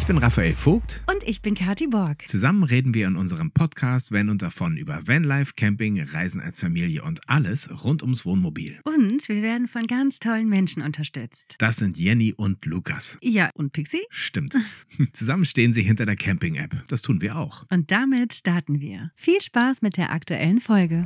bin Raphael Vogt. Und ich bin Kathi Borg. Zusammen reden wir in unserem Podcast Van und davon über Vanlife, Camping, Reisen als Familie und alles rund ums Wohnmobil. Und wir werden von ganz tollen Menschen unterstützt. Das sind Jenny und Lukas. Ja, und Pixie? Stimmt. Zusammen stehen sie hinter der Camping-App. Das tun wir auch. Und damit starten wir. Viel Spaß mit der aktuellen Folge.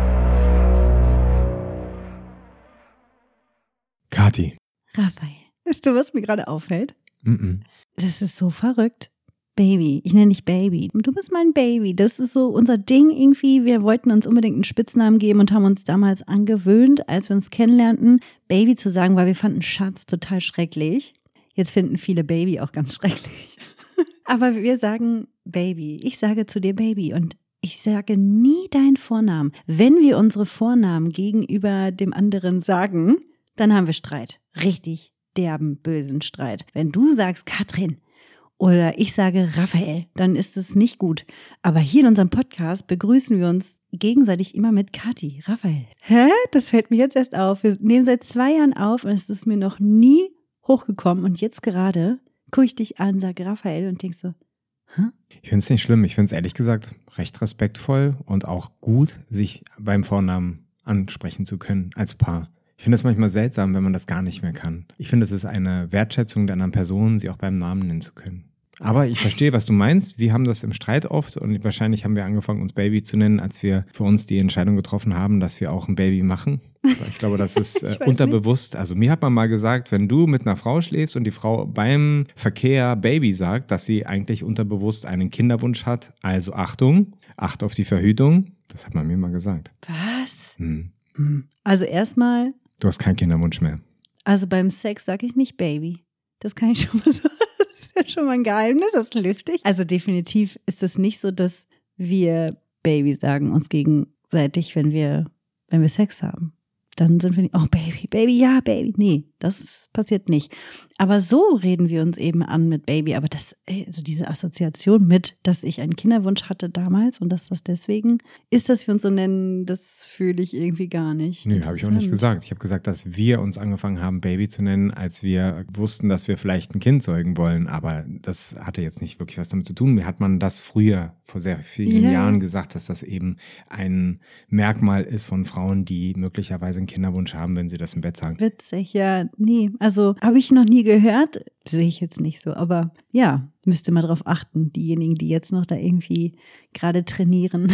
Kathi. Raphael. Weißt du, was mir gerade auffällt? Mm-mm. Das ist so verrückt. Baby. Ich nenne dich Baby. Du bist mein Baby. Das ist so unser Ding irgendwie. Wir wollten uns unbedingt einen Spitznamen geben und haben uns damals angewöhnt, als wir uns kennenlernten, Baby zu sagen, weil wir fanden Schatz total schrecklich. Jetzt finden viele Baby auch ganz schrecklich. Aber wir sagen Baby. Ich sage zu dir Baby und ich sage nie deinen Vornamen. Wenn wir unsere Vornamen gegenüber dem anderen sagen, dann haben wir Streit. Richtig derben, bösen Streit. Wenn du sagst Katrin oder ich sage Raphael, dann ist es nicht gut. Aber hier in unserem Podcast begrüßen wir uns gegenseitig immer mit Kathi, Raphael. Hä? Das fällt mir jetzt erst auf. Wir nehmen seit 2 Jahren auf und es ist mir noch nie hochgekommen. Und jetzt gerade gucke ich dich an, sage Raphael und denk so, hä? Ich finde es nicht schlimm. Ich finde es ehrlich gesagt recht respektvoll und auch gut, sich beim Vornamen ansprechen zu können als Paar. Ich finde es manchmal seltsam, wenn man das gar nicht mehr kann. Ich finde, es ist eine Wertschätzung der anderen Person, sie auch beim Namen nennen zu können. Aber ich verstehe, was du meinst. Wir haben das im Streit oft und wahrscheinlich haben wir angefangen, uns Baby zu nennen, als wir für uns die Entscheidung getroffen haben, dass wir auch ein Baby machen. Ich glaube, das ist unterbewusst. Also mir hat man mal gesagt, wenn du mit einer Frau schläfst und die Frau beim Verkehr Baby sagt, dass sie eigentlich unterbewusst einen Kinderwunsch hat. Also Achtung, acht auf die Verhütung. Das hat man mir mal gesagt. Was? Hm. Also erstmal, Du hast keinen Kinderwunsch mehr. also beim Sex sage ich nicht Baby. Das kann ich schon mal sagen. Das ist ja schon mal ein Geheimnis, das lüfte ich. Also definitiv ist es nicht so, dass wir Baby sagen uns gegenseitig, wenn wir Sex haben. Dann sind wir nicht, oh Baby, Baby, ja, Baby. Nee, das passiert nicht. Aber so reden wir uns eben an mit Baby. Aber das, also diese Assoziation mit, dass ich einen Kinderwunsch hatte damals und dass das deswegen ist, dass wir uns so nennen, das fühle ich irgendwie gar nicht. Nö, habe ich auch nicht gesagt. Ich habe gesagt, dass wir uns angefangen haben, Baby zu nennen, als wir wussten, dass wir vielleicht ein Kind zeugen wollen. Aber das hatte jetzt nicht wirklich was damit zu tun. Mir hat man das früher, vor sehr vielen Jahren gesagt, dass das eben ein Merkmal ist von Frauen, die möglicherweise einen Kinderwunsch haben, wenn sie das im Bett sagen. Witzig, ja, nee. Also habe ich noch nie gehört, sehe ich jetzt nicht so. Aber ja, müsst ihr mal drauf achten, diejenigen, die jetzt noch da irgendwie gerade trainieren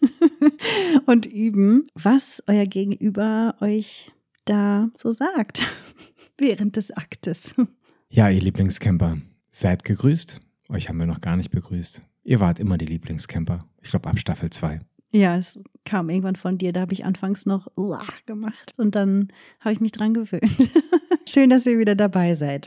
und üben, was euer Gegenüber euch da so sagt während des Aktes. Ja, ihr Lieblingscamper, seid gegrüßt. Euch haben wir noch gar nicht begrüßt. Ihr wart immer die Lieblingscamper. Ich glaube, ab Staffel 2. Ja, es kam irgendwann von dir. Da habe ich anfangs noch gemacht und dann habe ich mich dran gewöhnt. Schön, dass ihr wieder dabei seid.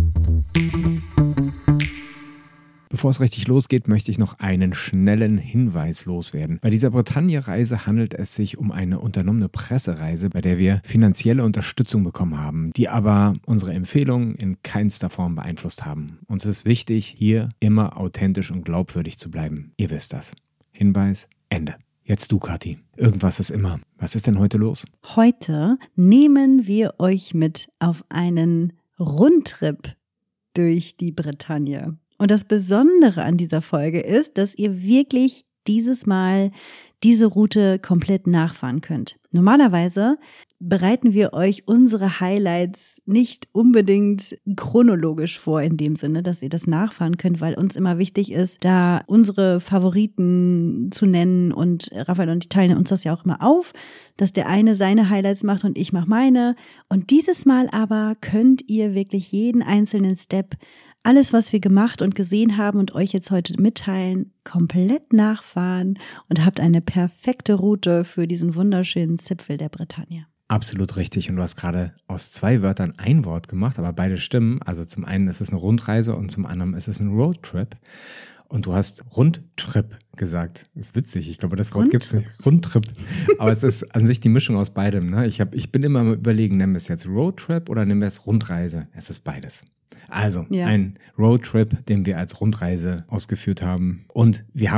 Bevor es richtig losgeht, möchte ich noch einen schnellen Hinweis loswerden. Bei dieser Bretagne-Reise handelt es sich um eine unternommene Pressereise, bei der wir finanzielle Unterstützung bekommen haben, die aber unsere Empfehlungen in keinster Form beeinflusst haben. Uns ist wichtig, hier immer authentisch und glaubwürdig zu bleiben. Ihr wisst das. Hinweis, Ende. Jetzt du, Kathi. Irgendwas ist immer. Was ist denn heute los? Heute nehmen wir euch mit auf einen Rundtrip durch die Bretagne. Und das Besondere an dieser Folge ist, dass ihr wirklich dieses Mal diese Route komplett nachfahren könnt. Normalerweise bereiten wir euch unsere Highlights nicht unbedingt chronologisch vor, in dem Sinne, dass ihr das nachfahren könnt, weil uns immer wichtig ist, da unsere Favoriten zu nennen, und Raphael und ich teilen uns das ja auch immer auf, dass der eine seine Highlights macht und ich mache meine. Und dieses Mal aber könnt ihr wirklich jeden einzelnen Step, alles, was wir gemacht und gesehen haben und euch jetzt heute mitteilen, komplett nachfahren und habt eine perfekte Route für diesen wunderschönen Zipfel der Bretagne. Absolut richtig. Und du hast gerade aus 2 Wörtern ein Wort gemacht, aber beide stimmen. Also zum einen ist es eine Rundreise und zum anderen ist es ein Roadtrip. Und du hast Rundtrip gesagt. Das ist witzig. Ich glaube, das Wort gibt es nicht. Rundtrip. Aber es ist an sich die Mischung aus beidem. Ne? Ich bin immer am Überlegen, nennen wir es jetzt Roadtrip oder nennen wir es Rundreise? Es ist beides. Also ein Roadtrip, den wir als Rundreise ausgeführt haben. Und wir haben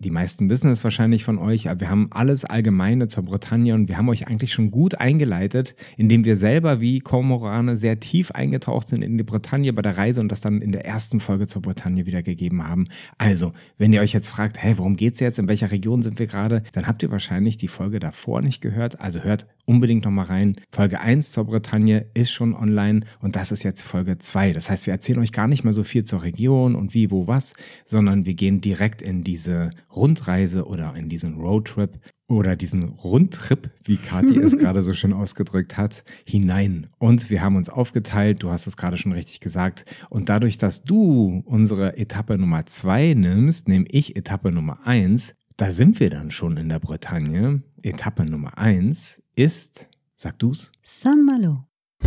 Die meisten wissen es wahrscheinlich von euch, aber wir haben alles Allgemeine zur Bretagne und wir haben euch eigentlich schon gut eingeleitet, indem wir selber wie Kormorane sehr tief eingetaucht sind in die Bretagne bei der Reise und das dann in der ersten Folge zur Bretagne wiedergegeben haben. Also, wenn ihr euch jetzt fragt, hey, worum geht's jetzt, in welcher Region sind wir gerade, dann habt ihr wahrscheinlich die Folge davor nicht gehört, also hört unbedingt nochmal rein. Folge 1 zur Bretagne ist schon online und das ist jetzt Folge 2. Das heißt, wir erzählen euch gar nicht mehr so viel zur Region und wie, wo, was, sondern wir gehen direkt in diese Rundreise oder in diesen Roadtrip oder diesen Rundtrip, wie Kathi es gerade so schön ausgedrückt hat, hinein. Und wir haben uns aufgeteilt, du hast es gerade schon richtig gesagt, und dadurch, dass du unsere Etappe Nummer 2 nimmst, nehme ich Etappe Nummer 1, da sind wir dann schon in der Bretagne. Etappe Nummer 1 ist, sag du's? Saint-Malo.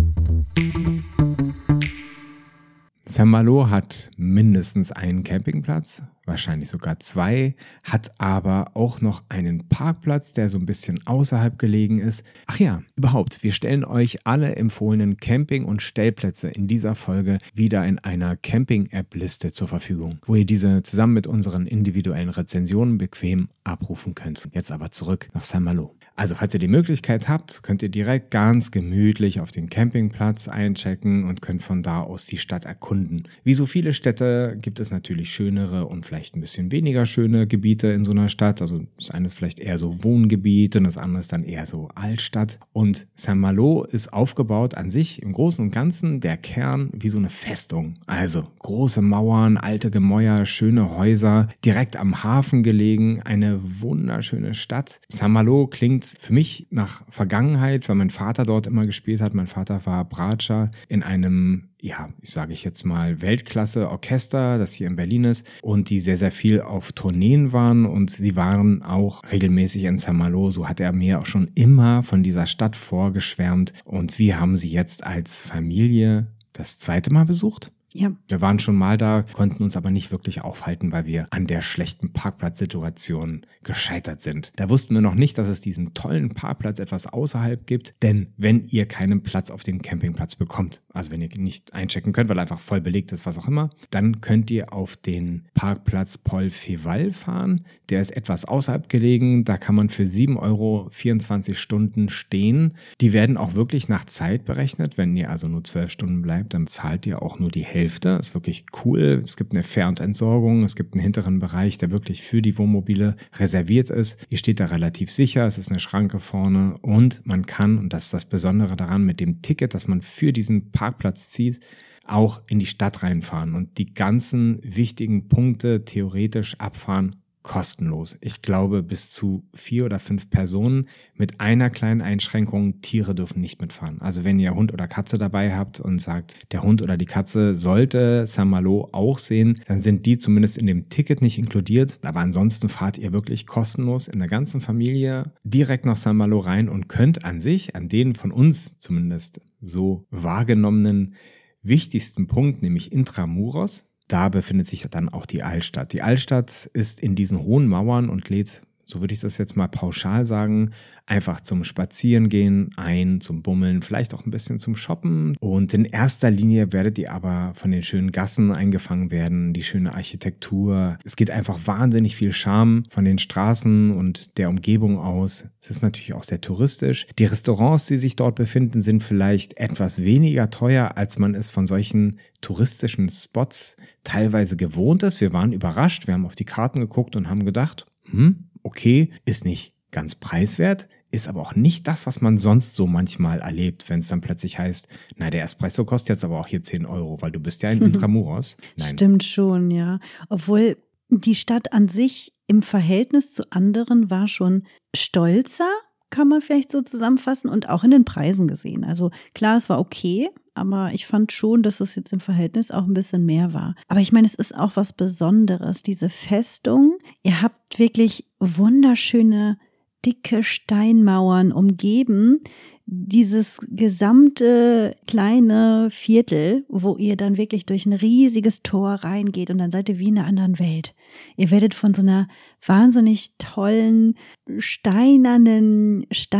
Saint-Malo hat mindestens einen Campingplatz, wahrscheinlich sogar 2, hat aber auch noch einen Parkplatz, der so ein bisschen außerhalb gelegen ist. Ach ja, überhaupt, wir stellen euch alle empfohlenen Camping- und Stellplätze in dieser Folge wieder in einer Camping-App-Liste zur Verfügung, wo ihr diese zusammen mit unseren individuellen Rezensionen bequem abrufen könnt. Jetzt aber zurück nach Saint-Malo. Also falls ihr die Möglichkeit habt, könnt ihr direkt ganz gemütlich auf den Campingplatz einchecken und könnt von da aus die Stadt erkunden. Wie so viele Städte gibt es natürlich schönere und vielleicht ein bisschen weniger schöne Gebiete in so einer Stadt. Also das eine ist vielleicht eher so Wohngebiet und das andere ist dann eher so Altstadt. Und Saint-Malo ist aufgebaut an sich im Großen und Ganzen der Kern wie so eine Festung. Also große Mauern, alte Gemäuer, schöne Häuser, direkt am Hafen gelegen, eine wunderschöne Stadt. Saint-Malo klingt für mich nach Vergangenheit, weil mein Vater dort immer gespielt hat. Mein Vater war Bratscher in einem, ja, sage ich jetzt mal, Weltklasse-Orchester, das hier in Berlin ist und die sehr, sehr viel auf Tourneen waren und sie waren auch regelmäßig in Saint-Malo. So hat er mir auch schon immer von dieser Stadt vorgeschwärmt und wir haben sie jetzt als Familie das 2. Mal besucht. Ja. Wir waren schon mal da, konnten uns aber nicht wirklich aufhalten, weil wir an der schlechten Parkplatzsituation gescheitert sind. Da wussten wir noch nicht, dass es diesen tollen Parkplatz etwas außerhalb gibt, denn wenn ihr keinen Platz auf dem Campingplatz bekommt, also wenn ihr nicht einchecken könnt, weil einfach voll belegt ist, was auch immer, dann könnt ihr auf den Parkplatz Paul Féval fahren. Der ist etwas außerhalb gelegen, da kann man für 7 € 24 Stunden stehen. Die werden auch wirklich nach Zeit berechnet. Wenn ihr also nur 12 Stunden bleibt, dann zahlt ihr auch nur die Hälfte. Das ist wirklich cool. Es gibt eine Fähr- und Entsorgung. Es gibt einen hinteren Bereich, der wirklich für die Wohnmobile reserviert ist. Ihr steht da relativ sicher. Es ist eine Schranke vorne und man kann, und das ist das Besondere daran, mit dem Ticket, das man für diesen Parkplatz zieht, auch in die Stadt reinfahren und die ganzen wichtigen Punkte theoretisch abfahren. Kostenlos. Ich glaube, bis zu 4 oder 5 Personen mit einer kleinen Einschränkung, Tiere dürfen nicht mitfahren. Also wenn ihr Hund oder Katze dabei habt und sagt, der Hund oder die Katze sollte Saint-Malo auch sehen, dann sind die zumindest in dem Ticket nicht inkludiert. Aber ansonsten fahrt ihr wirklich kostenlos in der ganzen Familie direkt nach Saint-Malo rein und könnt an sich, an den von uns zumindest so wahrgenommenen wichtigsten Punkt, nämlich Intramuros, da befindet sich dann auch die Altstadt. Die Altstadt ist in diesen hohen Mauern und lädt, so würde ich das jetzt mal pauschal sagen, einfach zum Spazierengehen ein, zum Bummeln, vielleicht auch ein bisschen zum Shoppen. Und in erster Linie werdet ihr aber von den schönen Gassen eingefangen werden, die schöne Architektur. Es geht einfach wahnsinnig viel Charme von den Straßen und der Umgebung aus. Es ist natürlich auch sehr touristisch. Die Restaurants, die sich dort befinden, sind vielleicht etwas weniger teuer, als man es von solchen touristischen Spots teilweise gewohnt ist. Wir waren überrascht, wir haben auf die Karten geguckt und haben gedacht, okay, ist nicht ganz preiswert, ist aber auch nicht das, was man sonst so manchmal erlebt, wenn es dann plötzlich heißt, na, der Espresso kostet jetzt aber auch hier 10 €, weil du bist ja in Intramuros. Nein. Stimmt schon, ja. Obwohl die Stadt an sich im Verhältnis zu anderen war schon stolzer, kann man vielleicht so zusammenfassen, und auch in den Preisen gesehen. Also klar, es war okay, aber ich fand schon, dass es jetzt im Verhältnis auch ein bisschen mehr war. Aber ich meine, es ist auch was Besonderes, diese Festung. Ihr habt wirklich wunderschöne, dicke Steinmauern umgeben. Dieses gesamte kleine Viertel, wo ihr dann wirklich durch ein riesiges Tor reingeht und dann seid ihr wie in einer anderen Welt. Ihr werdet von so einer wahnsinnig tollen, steinernen Stadt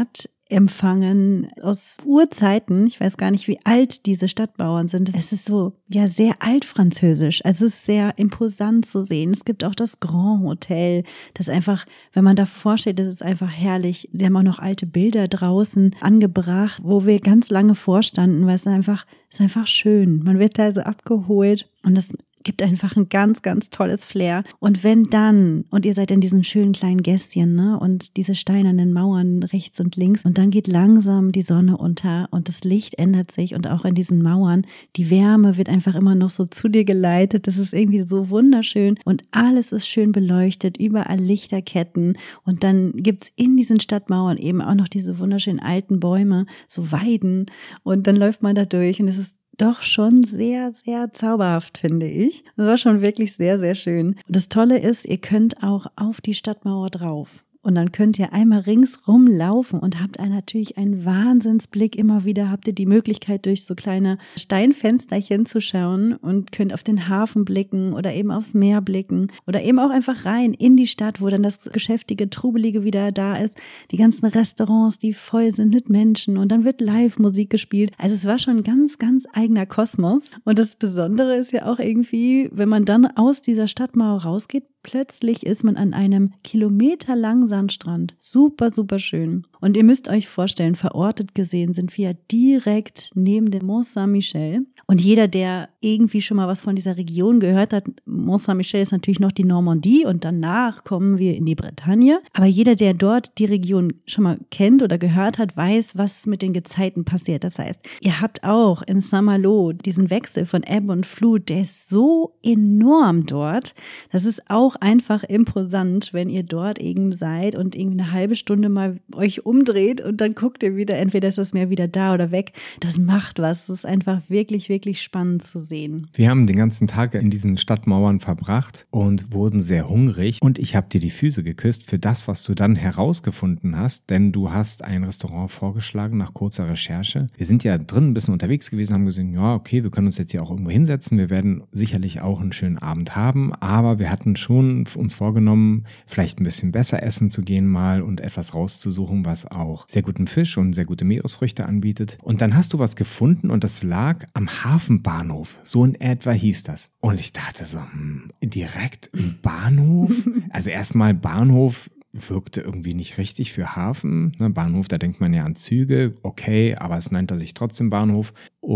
empfangen aus Urzeiten. Ich weiß gar nicht, wie alt diese Stadtmauern sind. Es ist so, ja, sehr altfranzösisch. Also es ist sehr imposant zu sehen. Es gibt auch das Grand Hotel, das einfach, wenn man davor steht, das ist einfach herrlich. Sie haben auch noch alte Bilder draußen angebracht, wo wir ganz lange vorstanden, weil es ist einfach schön. Man wird da so abgeholt und das gibt einfach ein ganz, ganz tolles Flair. Und wenn dann, und ihr seid in diesen schönen kleinen Gässchen, ne, und diese steinernen Mauern rechts und links, und dann geht langsam die Sonne unter und das Licht ändert sich und auch in diesen Mauern, die Wärme wird einfach immer noch so zu dir geleitet. Das ist irgendwie so wunderschön und alles ist schön beleuchtet, überall Lichterketten und dann gibt's in diesen Stadtmauern eben auch noch diese wunderschönen alten Bäume, so Weiden und dann läuft man da durch und es ist doch schon sehr, sehr zauberhaft, finde ich. Das war schon wirklich sehr, sehr schön. Und das Tolle ist, ihr könnt auch auf die Stadtmauer drauf. Und dann könnt ihr einmal ringsrum laufen und habt natürlich einen Wahnsinnsblick. Immer wieder habt ihr die Möglichkeit, durch so kleine Steinfensterchen zu schauen und könnt auf den Hafen blicken oder eben aufs Meer blicken oder eben auch einfach rein in die Stadt, wo dann das geschäftige, trubelige wieder da ist. Die ganzen Restaurants, die voll sind mit Menschen und dann wird Live-Musik gespielt. Also es war schon ein ganz, ganz eigener Kosmos. Und das Besondere ist ja auch irgendwie, wenn man dann aus dieser Stadtmauer rausgeht, plötzlich ist man an einem kilometerlangen Sandstrand. Super, super schön. Und ihr müsst euch vorstellen, verortet gesehen sind wir direkt neben dem Mont Saint-Michel. Und jeder, der irgendwie schon mal was von dieser Region gehört hat, Mont Saint-Michel ist natürlich noch die Normandie und danach kommen wir in die Bretagne. Aber jeder, der dort die Region schon mal kennt oder gehört hat, weiß, was mit den Gezeiten passiert. Das heißt, ihr habt auch in Saint-Malo diesen Wechsel von Ebbe und Flut, der ist so enorm dort. Das ist auch einfach imposant, wenn ihr dort eben seid und irgendwie eine halbe Stunde mal euch umdreht und dann guckt ihr wieder, entweder ist das Meer wieder da oder weg. Das macht was. Das ist einfach wirklich, wirklich spannend zu sehen. Wir haben den ganzen Tag in diesen Stadtmauern verbracht und wurden sehr hungrig und ich habe dir die Füße geküsst für das, was du dann herausgefunden hast, denn du hast ein Restaurant vorgeschlagen nach kurzer Recherche. Wir sind ja drin ein bisschen unterwegs gewesen, haben gesehen, ja okay, wir können uns jetzt hier auch irgendwo hinsetzen, wir werden sicherlich auch einen schönen Abend haben, aber wir hatten schon uns vorgenommen, vielleicht ein bisschen besser essen zu gehen mal und etwas rauszusuchen, was auch sehr guten Fisch und sehr gute Meeresfrüchte anbietet. Und dann hast du was gefunden und das lag am Hafenbahnhof. So in etwa hieß das. Und ich dachte so, direkt im Bahnhof? Also erstmal Bahnhof wirkte irgendwie nicht richtig für Hafen. Bahnhof, da denkt man ja an Züge, okay, aber es nannte sich trotzdem Bahnhof.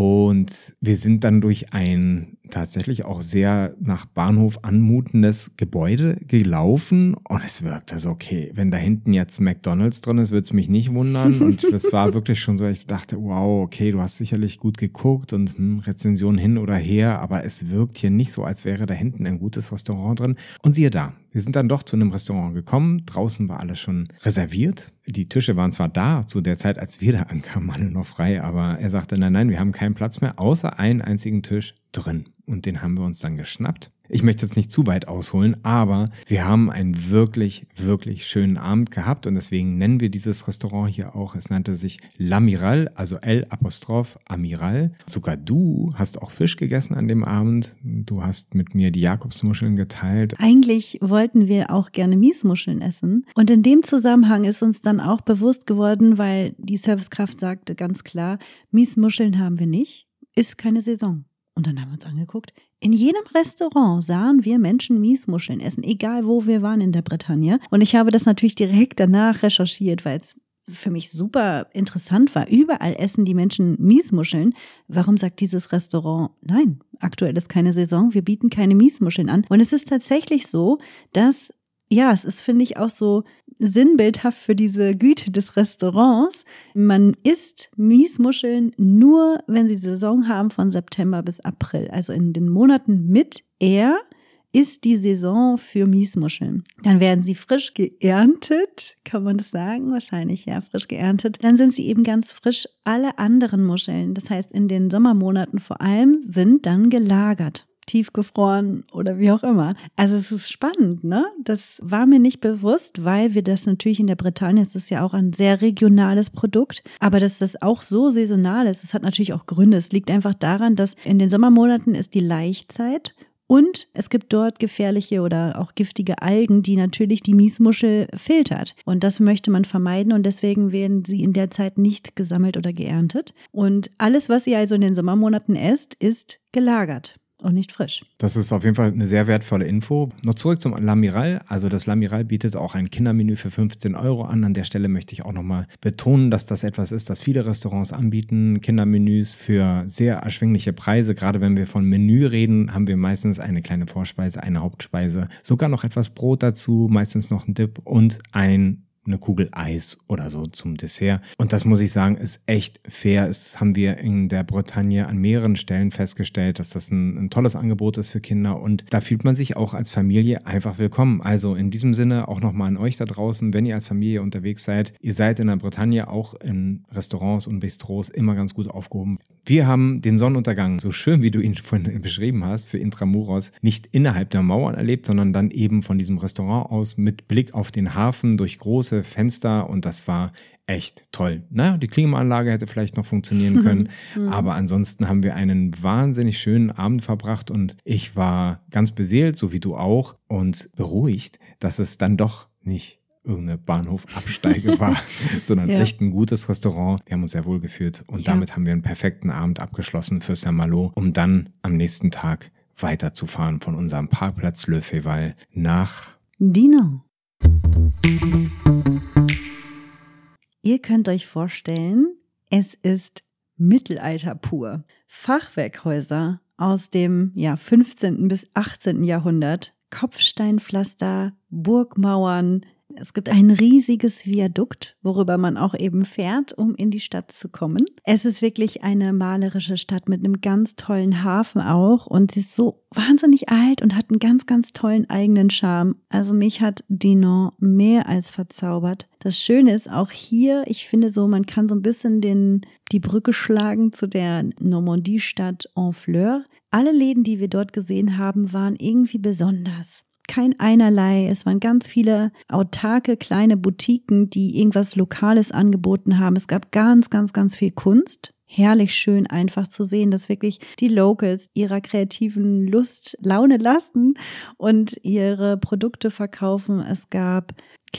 Und wir sind dann durch ein tatsächlich auch sehr nach Bahnhof anmutendes Gebäude gelaufen und es wirkte so, okay, wenn da hinten jetzt McDonald's drin ist, würde es mich nicht wundern. Und das war wirklich schon so, ich dachte, wow, okay, du hast sicherlich gut geguckt und Rezension hin oder her, aber es wirkt hier nicht so, als wäre da hinten ein gutes Restaurant drin. Und siehe da, wir sind dann doch zu einem Restaurant gekommen, draußen war alles schon reserviert. Die Tische waren zwar da, zu der Zeit, als wir da ankamen, alle noch frei, aber er sagte, nein, wir haben keinen Platz mehr, außer einen einzigen Tisch drin. Und den haben wir uns dann geschnappt. Ich möchte jetzt nicht zu weit ausholen, aber wir haben einen wirklich, wirklich schönen Abend gehabt und deswegen nennen wir dieses Restaurant hier auch. Es nannte sich L'Amiral, also L''Amiral. Sogar du hast auch Fisch gegessen an dem Abend. Du hast mit mir die Jakobsmuscheln geteilt. Eigentlich wollten wir auch gerne Miesmuscheln essen und in dem Zusammenhang ist uns dann auch bewusst geworden, weil die Servicekraft sagte ganz klar, Miesmuscheln haben wir nicht, ist keine Saison. Und dann haben wir uns angeguckt, in jedem Restaurant sahen wir Menschen Miesmuscheln essen, egal wo wir waren in der Bretagne. Und ich habe das natürlich direkt danach recherchiert, weil es für mich super interessant war. Überall essen die Menschen Miesmuscheln. Warum sagt dieses Restaurant, nein, aktuell ist keine Saison, wir bieten keine Miesmuscheln an. Und es ist tatsächlich so, dass, ja, es ist, finde ich, auch so sinnbildhaft für diese Güte des Restaurants. Man isst Miesmuscheln nur, wenn sie Saison haben von September bis April. Also in den Monaten mit ist die Saison für Miesmuscheln. Dann werden sie frisch geerntet, kann man das sagen? Wahrscheinlich, ja, frisch geerntet. Dann sind sie eben ganz frisch. Alle anderen Muscheln, das heißt in den Sommermonaten vor allem, sind dann gelagert. Tiefgefroren oder wie auch immer. Also es ist spannend, ne? Das war mir nicht bewusst, weil wir das natürlich in der Bretagne, es ist ja auch ein sehr regionales Produkt, aber dass das auch so saisonal ist, das hat natürlich auch Gründe. Es liegt einfach daran, dass in den Sommermonaten ist die Laichzeit Und es gibt dort gefährliche oder auch giftige Algen, die natürlich die Miesmuschel filtert. Und das möchte man vermeiden und deswegen werden sie in der Zeit nicht gesammelt oder geerntet. Und alles, was ihr also in den Sommermonaten esst, ist gelagert. Und nicht frisch. Das ist auf jeden Fall eine sehr wertvolle Info. Noch zurück zum L'Amiral. Also das L'Amiral bietet auch ein Kindermenü für 15 € an. An der Stelle möchte ich auch nochmal betonen, dass das etwas ist, das viele Restaurants anbieten. Kindermenüs für sehr erschwingliche Preise. Gerade wenn wir von Menü reden, haben wir meistens eine kleine Vorspeise, eine Hauptspeise, sogar noch etwas Brot dazu, meistens noch ein Dip und eine Kugel Eis oder so zum Dessert. Und das muss ich sagen, ist echt fair. Das haben wir in der Bretagne an mehreren Stellen festgestellt, dass das ein tolles Angebot ist für Kinder und da fühlt man sich auch als Familie einfach willkommen. Also in diesem Sinne auch nochmal an euch da draußen, wenn ihr als Familie unterwegs seid, ihr seid in der Bretagne auch in Restaurants und Bistros immer ganz gut aufgehoben. Wir haben den Sonnenuntergang, so schön wie du ihn vorhin beschrieben hast, für Intramuros nicht innerhalb der Mauern erlebt, sondern dann eben von diesem Restaurant aus mit Blick auf den Hafen durch große Fenster und das war echt toll. Naja, die Klimaanlage hätte vielleicht noch funktionieren können, aber ansonsten haben wir einen wahnsinnig schönen Abend verbracht und ich war ganz beseelt, so wie du auch, und beruhigt, dass es dann doch nicht irgendeine Bahnhofabsteige war, sondern echt ein gutes Restaurant. Wir haben uns sehr wohl gefühlt und damit haben wir einen perfekten Abend abgeschlossen für Saint-Malo, um dann am nächsten Tag weiterzufahren von unserem Parkplatz Le Féval nach Dinan. Ihr könnt euch vorstellen, es ist Mittelalter pur. Fachwerkhäuser aus dem 15. bis 18. Jahrhundert, Kopfsteinpflaster, Burgmauern. Es gibt ein riesiges Viadukt, worüber man auch eben fährt, um in die Stadt zu kommen. Es ist wirklich eine malerische Stadt mit einem ganz tollen Hafen auch und sie ist so wahnsinnig alt und hat einen ganz, ganz tollen eigenen Charme. Also mich hat Dinan mehr als verzaubert. Das Schöne ist auch hier, ich finde so, man kann so ein bisschen die Brücke schlagen zu der Normandie-Stadt Honfleur. Alle Läden, die wir dort gesehen haben, waren irgendwie besonders. Kein einerlei, es waren ganz viele autarke kleine Boutiquen, die irgendwas Lokales angeboten haben. Es gab ganz, ganz, ganz viel Kunst. Herrlich schön einfach zu sehen, dass wirklich die Locals ihrer kreativen Lust Laune lassen und ihre Produkte verkaufen. Es gab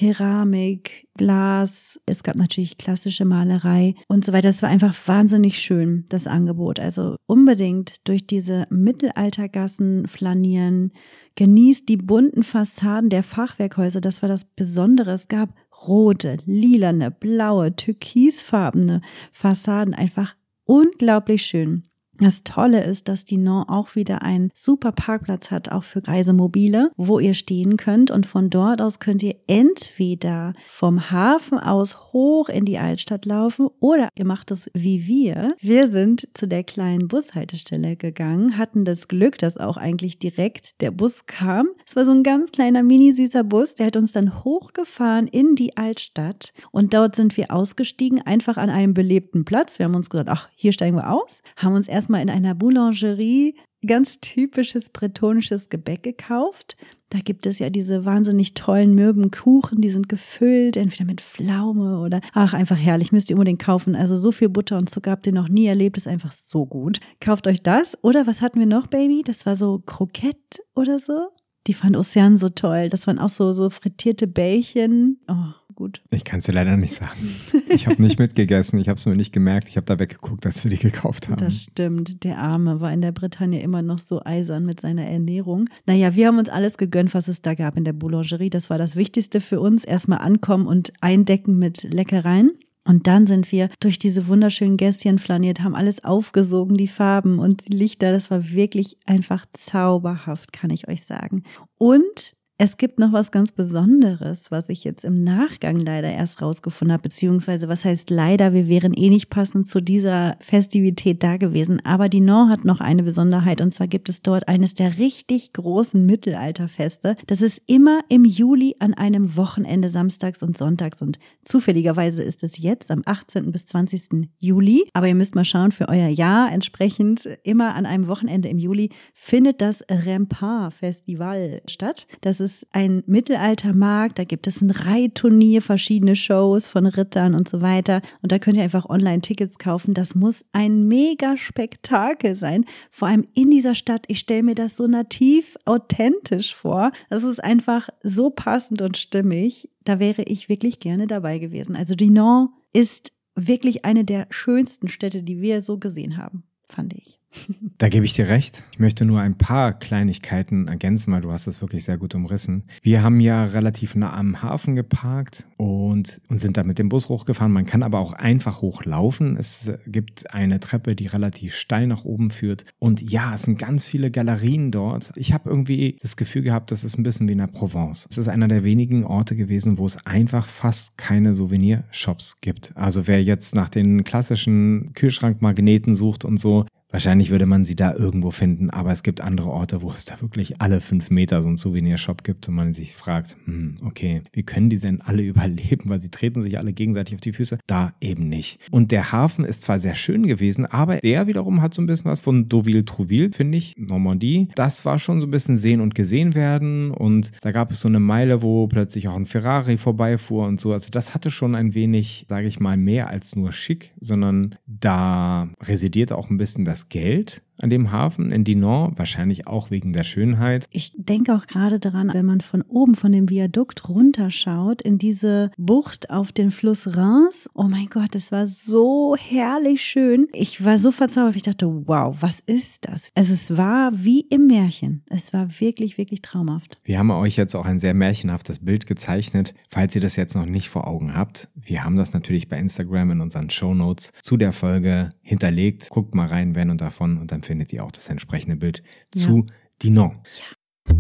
Keramik, Glas, es gab natürlich klassische Malerei und so weiter. Es war einfach wahnsinnig schön, das Angebot. Also unbedingt durch diese Mittelaltergassen flanieren. Genießt die bunten Fassaden der Fachwerkhäuser, das war das Besondere. Es gab rote, lilane, blaue, türkisfarbene Fassaden, einfach unglaublich schön. Das Tolle ist, dass Dinan auch wieder einen super Parkplatz hat, auch für Reisemobile, wo ihr stehen könnt und von dort aus könnt ihr entweder vom Hafen aus hoch in die Altstadt laufen oder ihr macht es wie wir. Wir sind zu der kleinen Bushaltestelle gegangen, hatten das Glück, dass auch eigentlich direkt der Bus kam. Es war so ein ganz kleiner, mini süßer Bus, der hat uns dann hochgefahren in die Altstadt und dort sind wir ausgestiegen, einfach an einem belebten Platz. Wir haben uns gesagt, ach, hier steigen wir aus, haben uns erstmal in einer Boulangerie ganz typisches bretonisches Gebäck gekauft. Da gibt es ja diese wahnsinnig tollen mürben Kuchen, die sind gefüllt, entweder mit Pflaume oder, einfach herrlich, müsst ihr unbedingt kaufen. Also so viel Butter und Zucker habt ihr noch nie erlebt, ist einfach so gut. Kauft euch das. Oder was hatten wir noch, Baby? Das war so Croquette oder so. Die fand Ocean so toll. Das waren auch so frittierte Bällchen. Oh, gut. Ich kann es dir leider nicht sagen. Ich habe nicht mitgegessen, ich habe es mir nicht gemerkt. Ich habe da weggeguckt, als wir die gekauft haben. Das stimmt. Der Arme war in der Bretagne immer noch so eisern mit seiner Ernährung. Naja, wir haben uns alles gegönnt, was es da gab in der Boulangerie. Das war das Wichtigste für uns. Erstmal ankommen und eindecken mit Leckereien. Und dann sind wir durch diese wunderschönen Gässchen flaniert, haben alles aufgesogen, die Farben und die Lichter. Das war wirklich einfach zauberhaft, kann ich euch sagen. Und es gibt noch was ganz Besonderes, was ich jetzt im Nachgang leider erst rausgefunden habe, beziehungsweise was heißt leider, wir wären nicht passend zu dieser Festivität da gewesen, aber Dinan hat noch eine Besonderheit und zwar gibt es dort eines der richtig großen Mittelalterfeste. Das ist immer im Juli an einem Wochenende, samstags und sonntags und zufälligerweise ist es jetzt am 18. bis 20. Juli, aber ihr müsst mal schauen für euer Jahr entsprechend immer an einem Wochenende im Juli findet das Rempart Festival statt. Das ist ist ein Mittelaltermarkt, da gibt es ein Reitturnier, verschiedene Shows von Rittern und so weiter. Und da könnt ihr einfach online Tickets kaufen. Das muss ein mega Spektakel sein. Vor allem in dieser Stadt. Ich stelle mir das so nativ authentisch vor. Das ist einfach so passend und stimmig. Da wäre ich wirklich gerne dabei gewesen. Also Dinan ist wirklich eine der schönsten Städte, die wir so gesehen haben, fand ich. Da gebe ich dir recht. Ich möchte nur ein paar Kleinigkeiten ergänzen, weil du hast das wirklich sehr gut umrissen. Wir haben ja relativ nah am Hafen geparkt und sind da mit dem Bus hochgefahren. Man kann aber auch einfach hochlaufen. Es gibt eine Treppe, die relativ steil nach oben führt. Und ja, es sind ganz viele Galerien dort. Ich habe irgendwie das Gefühl gehabt, das ist ein bisschen wie in der Provence. Es ist einer der wenigen Orte gewesen, wo es einfach fast keine Souvenirshops gibt. Also wer jetzt nach den klassischen Kühlschrankmagneten sucht und so, wahrscheinlich würde man sie da irgendwo finden, aber es gibt andere Orte, wo es da wirklich alle 5 Meter so einen Souvenirshop gibt und man sich fragt, okay, wie können die denn alle überleben, weil sie treten sich alle gegenseitig auf die Füße? Da eben nicht. Und der Hafen ist zwar sehr schön gewesen, aber der wiederum hat so ein bisschen was von Deauville-Trouville, finde ich, Normandie. Das war schon so ein bisschen sehen und gesehen werden und da gab es so eine Meile, wo plötzlich auch ein Ferrari vorbeifuhr und so. Also das hatte schon ein wenig, sage ich mal, mehr als nur schick, sondern da residierte auch ein bisschen das Geld an dem Hafen in Dinan, wahrscheinlich auch wegen der Schönheit. Ich denke auch gerade daran, wenn man von oben, von dem Viadukt runterschaut, in diese Bucht auf den Fluss Reims. Oh mein Gott, das war so herrlich schön. Ich war so verzaubert, ich dachte, wow, was ist das? Also es war wie im Märchen. Es war wirklich, wirklich traumhaft. Wir haben euch jetzt auch ein sehr märchenhaftes Bild gezeichnet. Falls ihr das jetzt noch nicht vor Augen habt, wir haben das natürlich bei Instagram in unseren Shownotes zu der Folge hinterlegt. Guckt mal rein, wenn und davon und dann findet ihr auch das entsprechende Bild zu Dinan. Ja.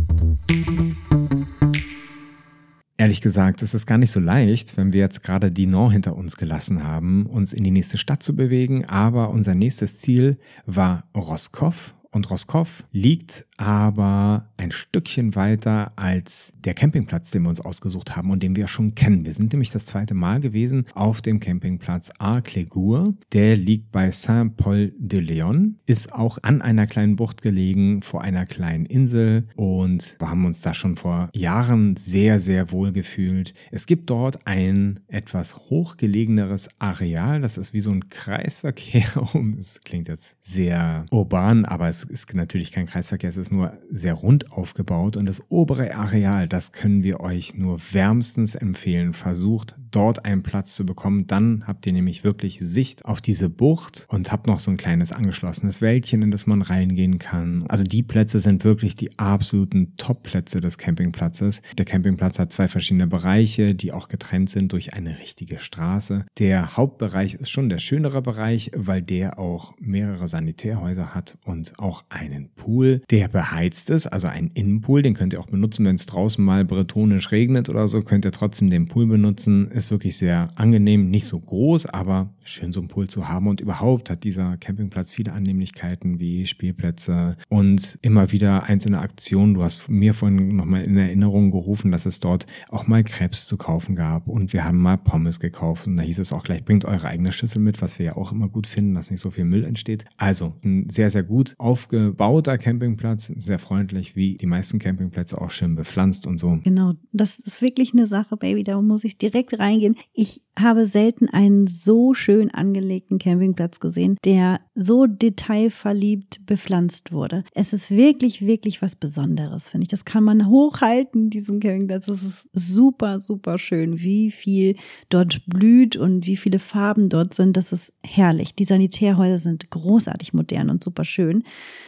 Ehrlich gesagt, es ist gar nicht so leicht, wenn wir jetzt gerade Dinan hinter uns gelassen haben, uns in die nächste Stadt zu bewegen. Aber unser nächstes Ziel war Roscoff. Und Roscoff liegt aber ein Stückchen weiter als der Campingplatz, den wir uns ausgesucht haben und den wir schon kennen. Wir sind nämlich das 2. Mal gewesen auf dem Campingplatz Arclégourt. Der liegt bei Saint-Paul-de-Léon, ist auch an einer kleinen Bucht gelegen, vor einer kleinen Insel und wir haben uns da schon vor Jahren sehr, sehr wohl gefühlt. Es gibt dort ein etwas hochgelegeneres Areal, das ist wie so ein Kreisverkehr. Das klingt jetzt sehr urban, aber es ist natürlich kein Kreisverkehr, es ist nur sehr rund aufgebaut und das obere Areal, das können wir euch nur wärmstens empfehlen. Versucht dort einen Platz zu bekommen, dann habt ihr nämlich wirklich Sicht auf diese Bucht und habt noch so ein kleines angeschlossenes Wäldchen, in das man reingehen kann. Also die Plätze sind wirklich die absoluten Top-Plätze des Campingplatzes. Der Campingplatz hat 2 verschiedene Bereiche, die auch getrennt sind durch eine richtige Straße. Der Hauptbereich ist schon der schönere Bereich, weil der auch mehrere Sanitärhäuser hat und auch einen Pool, der beheizt ist, also einen Innenpool, den könnt ihr auch benutzen, wenn es draußen mal bretonisch regnet oder so, könnt ihr trotzdem den Pool benutzen. Ist wirklich sehr angenehm, nicht so groß, aber schön so einen Pool zu haben und überhaupt hat dieser Campingplatz viele Annehmlichkeiten wie Spielplätze und immer wieder einzelne Aktionen. Du hast mir vorhin nochmal in Erinnerung gerufen, dass es dort auch mal Crepes zu kaufen gab und wir haben mal Pommes gekauft und da hieß es auch gleich, bringt eure eigene Schüssel mit, was wir ja auch immer gut finden, dass nicht so viel Müll entsteht. Also ein sehr, sehr gut aufgebauter Campingplatz, sehr freundlich, wie die meisten Campingplätze, auch schön bepflanzt und so. Genau, das ist wirklich eine Sache, Baby, da muss ich direkt reingehen. Ich habe selten einen so schön angelegten Campingplatz gesehen, der so detailverliebt bepflanzt wurde. Es ist wirklich, wirklich was Besonderes, finde ich. Das kann man hochhalten, diesen Campingplatz. Es ist super, super schön, wie viel dort blüht und wie viele Farben dort sind. Das ist herrlich. Die Sanitärhäuser sind großartig modern und super schön.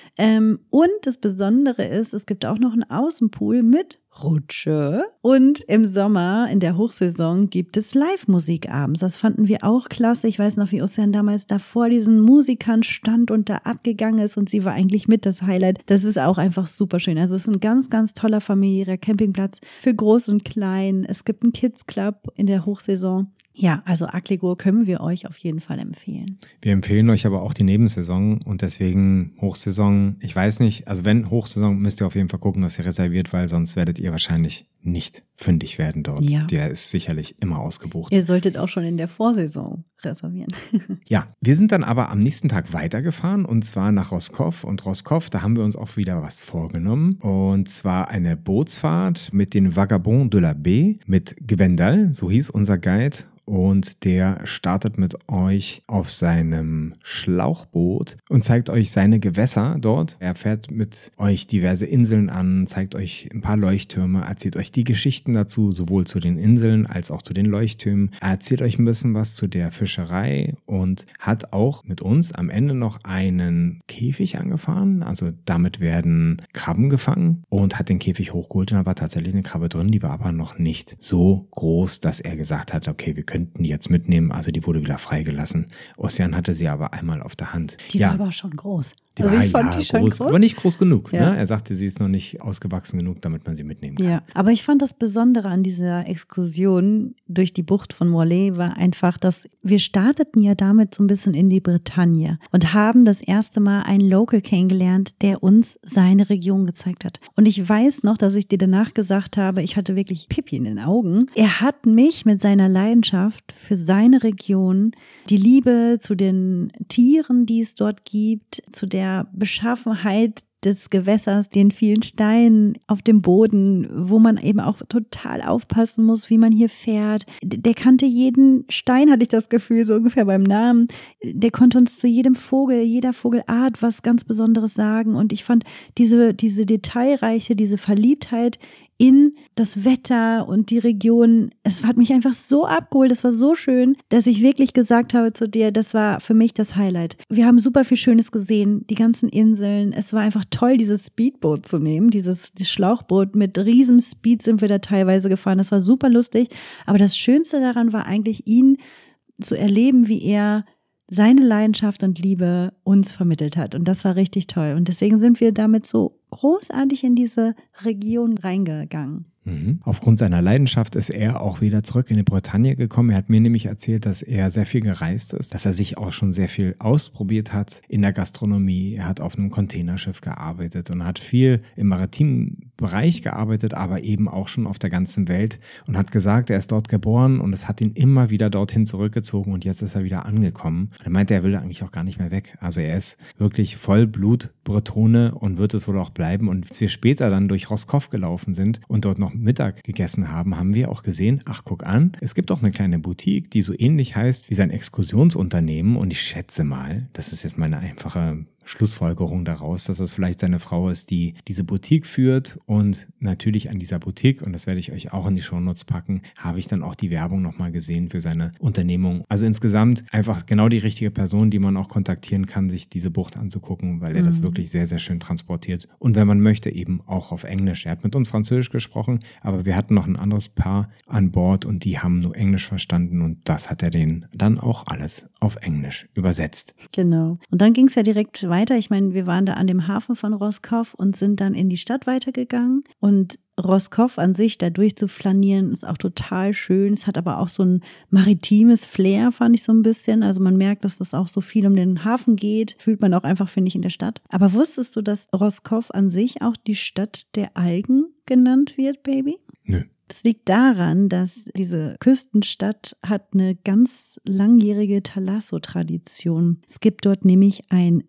Und das Besondere ist, es gibt auch noch einen Außenpool mit Rutsche und im Sommer, in der Hochsaison, gibt es Live-Musik abends. Das fanden wir auch klasse. Ich weiß noch, wie Ocean damals da vor diesen Musikern stand und da abgegangen ist und sie war eigentlich mit das Highlight. Das ist auch einfach super schön. Also es ist ein ganz, ganz toller familiärer Campingplatz für Groß und Klein. Es gibt einen Kids Club in der Hochsaison. Ja, also Akligur können wir euch auf jeden Fall empfehlen. Wir empfehlen euch aber auch die Nebensaison und deswegen Hochsaison. Ich weiß nicht, also wenn Hochsaison, müsst ihr auf jeden Fall gucken, dass ihr reserviert, weil sonst werdet ihr wahrscheinlich nicht fündig werden dort. Ja. Der ist sicherlich immer ausgebucht. Ihr solltet auch schon in der Vorsaison reservieren. Ja, wir sind dann aber am nächsten Tag weitergefahren und zwar nach Roscoff. Und Roscoff, da haben wir uns auch wieder was vorgenommen. Und zwar eine Bootsfahrt mit den Vagabonds de la Baie mit Gwendal, so hieß unser Guide. Und der startet mit euch auf seinem Schlauchboot und zeigt euch seine Gewässer dort. Er fährt mit euch diverse Inseln an, zeigt euch ein paar Leuchttürme, erzählt euch die Geschichten dazu, sowohl zu den Inseln als auch zu den Leuchttürmen. Er erzählt euch ein bisschen was zu der Fischerei und hat auch mit uns am Ende noch einen Käfig angefahren. Also damit werden Krabben gefangen und hat den Käfig hochgeholt und da war tatsächlich eine Krabbe drin, die war aber noch nicht so groß, dass er gesagt hat, okay, wir könnten die jetzt mitnehmen, also die wurde wieder freigelassen. Ossian hatte sie aber einmal auf der Hand. Die war aber schon groß. Die also war, ich fand die schon groß. Aber nicht groß genug. Ja. Ne? Er sagte, sie ist noch nicht ausgewachsen genug, damit man sie mitnehmen kann. Ja, aber ich fand das Besondere an dieser Exkursion durch die Bucht von Morlaix war einfach, dass wir starteten ja damit so ein bisschen in die Bretagne und haben das erste Mal einen Local kennengelernt, der uns seine Region gezeigt hat. Und ich weiß noch, dass ich dir danach gesagt habe, ich hatte wirklich Pipi in den Augen. Er hat mich mit seiner Leidenschaft für seine Region, die Liebe zu den Tieren, die es dort gibt, zu der Beschaffenheit des Gewässers, den vielen Steinen auf dem Boden, wo man eben auch total aufpassen muss, wie man hier fährt. Der kannte jeden Stein, hatte ich das Gefühl, so ungefähr beim Namen. Der konnte uns zu jedem Vogel, jeder Vogelart was ganz Besonderes sagen. Und ich fand diese Detailreiche, diese Verliebtheit in das Wetter und die Region, es hat mich einfach so abgeholt, es war so schön, dass ich wirklich gesagt habe zu dir, das war für mich das Highlight. Wir haben super viel Schönes gesehen, die ganzen Inseln, es war einfach toll, dieses Speedboot zu nehmen, dieses Schlauchboot mit riesem Speed sind wir da teilweise gefahren, das war super lustig, aber das Schönste daran war eigentlich, ihn zu erleben, wie er seine Leidenschaft und Liebe uns vermittelt hat. Und das war richtig toll. Und deswegen sind wir damit so großartig in diese Region reingegangen. Aufgrund seiner Leidenschaft ist er auch wieder zurück in die Bretagne gekommen. Er hat mir nämlich erzählt, dass er sehr viel gereist ist, dass er sich auch schon sehr viel ausprobiert hat in der Gastronomie. Er hat auf einem Containerschiff gearbeitet und hat viel im maritimen Bereich gearbeitet, aber eben auch schon auf der ganzen Welt und hat gesagt, er ist dort geboren und es hat ihn immer wieder dorthin zurückgezogen und jetzt ist er wieder angekommen. Er meinte, er will eigentlich auch gar nicht mehr weg. Also er ist wirklich Vollblut Bretone und wird es wohl auch bleiben. Und als wir später dann durch Roscoff gelaufen sind und dort noch Mittag gegessen haben, haben wir auch gesehen, ach guck an, es gibt auch eine kleine Boutique, die so ähnlich heißt wie sein Exkursionsunternehmen und ich schätze mal, das ist jetzt meine einfache Schlussfolgerung daraus, dass es vielleicht seine Frau ist, die diese Boutique führt und natürlich an dieser Boutique, und das werde ich euch auch in die Shownotes packen, habe ich dann auch die Werbung nochmal gesehen für seine Unternehmung. Also insgesamt einfach genau die richtige Person, die man auch kontaktieren kann, sich diese Bucht anzugucken, weil er das wirklich sehr, sehr schön transportiert und wenn man möchte, eben auch auf Englisch. Er hat mit uns Französisch gesprochen, aber wir hatten noch ein anderes Paar an Bord und die haben nur Englisch verstanden und das hat er denen dann auch alles auf Englisch übersetzt. Genau. Und dann ging es ja direkt weiter. Ich meine, wir waren da an dem Hafen von Roscoff und sind dann in die Stadt weitergegangen. Und Roscoff an sich, da durchzuflanieren, ist auch total schön. Es hat aber auch so ein maritimes Flair, fand ich so ein bisschen. Also man merkt, dass das auch so viel um den Hafen geht. Fühlt man auch einfach, finde ich, in der Stadt. Aber wusstest du, dass Roscoff an sich auch die Stadt der Algen genannt wird, Baby? Nö. Es liegt daran, dass diese Küstenstadt hat eine ganz langjährige Thalasso-Tradition. Es gibt dort nämlich ein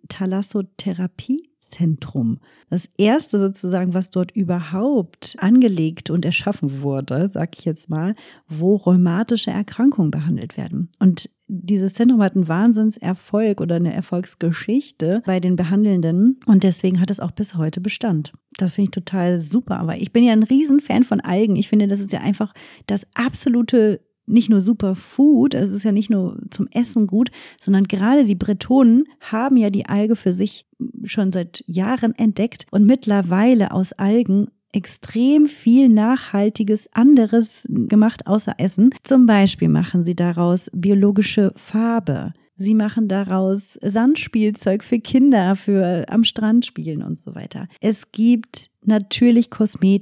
Thalassotherapie-Zentrum. Das erste sozusagen, was dort überhaupt angelegt und erschaffen wurde, sag ich jetzt mal, wo rheumatische Erkrankungen behandelt werden. Und dieses Zentrum hat einen Wahnsinnserfolg oder eine Erfolgsgeschichte bei den Behandelnden und deswegen hat es auch bis heute Bestand. Das finde ich total super, aber ich bin ja ein Riesenfan von Algen. Ich finde, das ist ja einfach das absolute, nicht nur Superfood, es ist ja nicht nur zum Essen gut, sondern gerade die Bretonen haben ja die Alge für sich schon seit Jahren entdeckt und mittlerweile aus Algen extrem viel Nachhaltiges anderes gemacht außer Essen. Zum Beispiel machen sie daraus biologische Farbe. Sie machen daraus Sandspielzeug für Kinder, für am Strand spielen und so weiter. Es gibt natürlich Kosmetik.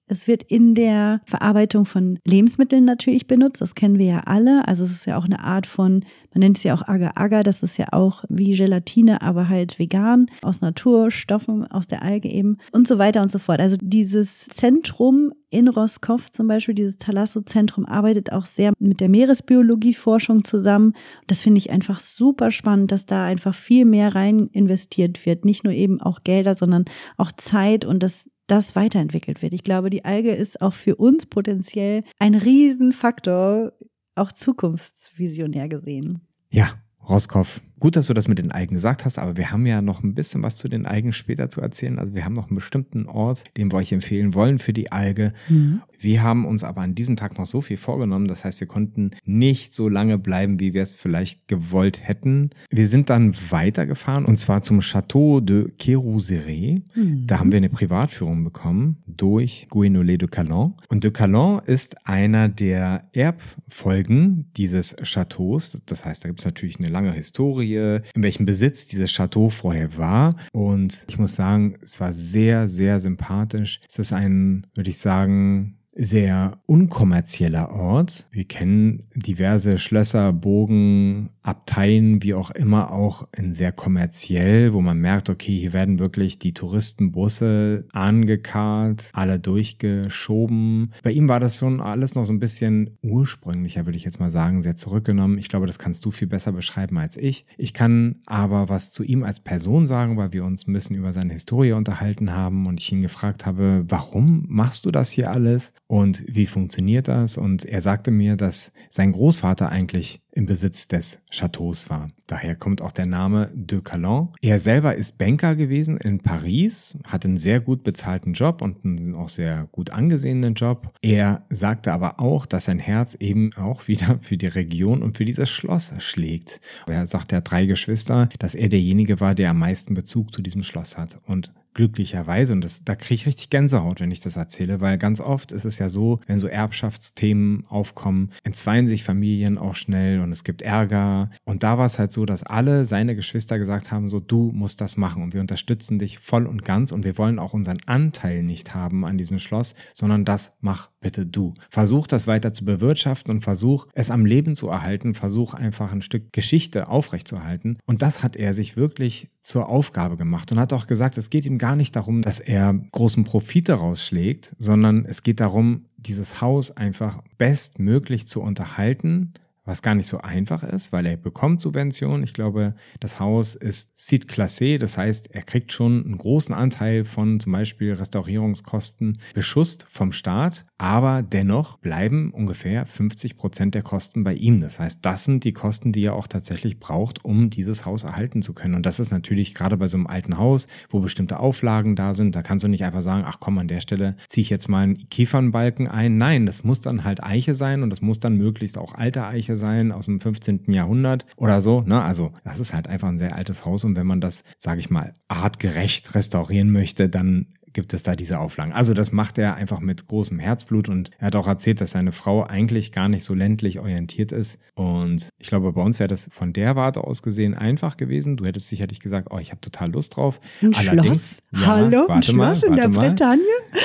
Es wird in der Verarbeitung von Lebensmitteln natürlich benutzt. Das kennen wir ja alle. Also es ist ja auch eine Art von, man nennt es ja auch Agar-Agar. Das ist ja auch wie Gelatine, aber halt vegan, aus Naturstoffen, aus der Alge eben und so weiter und so fort. Also dieses Zentrum in Roscoff zum Beispiel, dieses Thalasso-Zentrum, arbeitet auch sehr mit der Meeresbiologie-Forschung zusammen. Das finde ich einfach super spannend, dass da einfach viel mehr rein investiert wird. Nicht nur eben auch Gelder, sondern auch Zeit und das weiterentwickelt wird. Ich glaube, die Alge ist auch für uns potenziell ein Riesenfaktor, auch zukunftsvisionär gesehen. Ja, Roscoff. Gut, dass du das mit den Algen gesagt hast, aber wir haben ja noch ein bisschen was zu den Algen später zu erzählen. Also wir haben noch einen bestimmten Ort, den wir euch empfehlen wollen für die Alge. Wir haben uns aber an diesem Tag noch so viel vorgenommen. Das heißt, wir konnten nicht so lange bleiben, wie wir es vielleicht gewollt hätten. Wir sind dann weitergefahren und zwar zum Château de Quérouzeret. Da haben wir eine Privatführung bekommen durch Guénolé de Calon. Und de Calon ist einer der Erbfolgen dieses Châteaus. Das heißt, da gibt es natürlich eine lange Historie, in welchem Besitz dieses Chateau vorher war. Und ich muss sagen, es war sehr, sehr sympathisch. Es ist ein, würde ich sagen, sehr unkommerzieller Ort. Wir kennen diverse Schlösser, Burgen, Abteien, wie auch immer, auch in sehr kommerziell, wo man merkt, okay, hier werden wirklich die Touristenbusse angekarrt, alle durchgeschoben. Bei ihm war das schon alles noch so ein bisschen ursprünglicher, würde ich jetzt mal sagen, sehr zurückgenommen. Ich glaube, das kannst du viel besser beschreiben als ich. Ich kann aber was zu ihm als Person sagen, weil wir uns ein bisschen über seine Historie unterhalten haben und ich ihn gefragt habe, warum machst du das hier alles? Und wie funktioniert das? Und er sagte mir, dass sein Großvater eigentlich im Besitz des Chateaus war. Daher kommt auch der Name de Calon. Er selber ist Banker gewesen in Paris, hat einen sehr gut bezahlten Job und einen auch sehr gut angesehenen Job. Er sagte aber auch, dass sein Herz eben auch wieder für die Region und für dieses Schloss schlägt. Er sagt, er hat 3 Geschwister, dass er derjenige war, der am meisten Bezug zu diesem Schloss hat. Und glücklicherweise, und da kriege ich richtig Gänsehaut, wenn ich das erzähle, weil ganz oft ist es ja so, wenn so Erbschaftsthemen aufkommen, entzweien sich Familien auch schnell und es gibt Ärger. Und da war es halt so, dass alle seine Geschwister gesagt haben, so, du musst das machen und wir unterstützen dich voll und ganz und wir wollen auch unseren Anteil nicht haben an diesem Schloss, sondern das mach bitte du. Versuch das weiter zu bewirtschaften und versuch es am Leben zu erhalten, versuch einfach ein Stück Geschichte aufrechtzuerhalten. Und das hat er sich wirklich zur Aufgabe gemacht und hat auch gesagt, es geht ihm gar nicht darum, dass er großen Profit daraus schlägt, sondern es geht darum, dieses Haus einfach bestmöglich zu unterhalten, was gar nicht so einfach ist, weil er bekommt Subventionen. Ich glaube, das Haus ist Cite Classé, das heißt, er kriegt schon einen großen Anteil von zum Beispiel Restaurierungskosten beschusst vom Staat, aber dennoch bleiben ungefähr 50% der Kosten bei ihm. Das heißt, das sind die Kosten, die er auch tatsächlich braucht, um dieses Haus erhalten zu können. Und das ist natürlich gerade bei so einem alten Haus, wo bestimmte Auflagen da sind, da kannst du nicht einfach sagen, ach komm, an der Stelle ziehe ich jetzt mal einen Kiefernbalken ein. Nein, das muss dann halt Eiche sein und das muss dann möglichst auch alte Eiche sein aus dem 15. Jahrhundert oder so. Ne? Also das ist halt einfach ein sehr altes Haus und wenn man das, sage ich mal, artgerecht restaurieren möchte, dann gibt es da diese Auflagen. Also das macht er einfach mit großem Herzblut und er hat auch erzählt, dass seine Frau eigentlich gar nicht so ländlich orientiert ist und ich glaube, bei uns wäre das von der Warte aus gesehen einfach gewesen. Du hättest sicherlich gesagt, oh, ich habe total Lust drauf. Ein Allerdings, Schloss? Ja, hallo, ein Schloss in der Bretagne?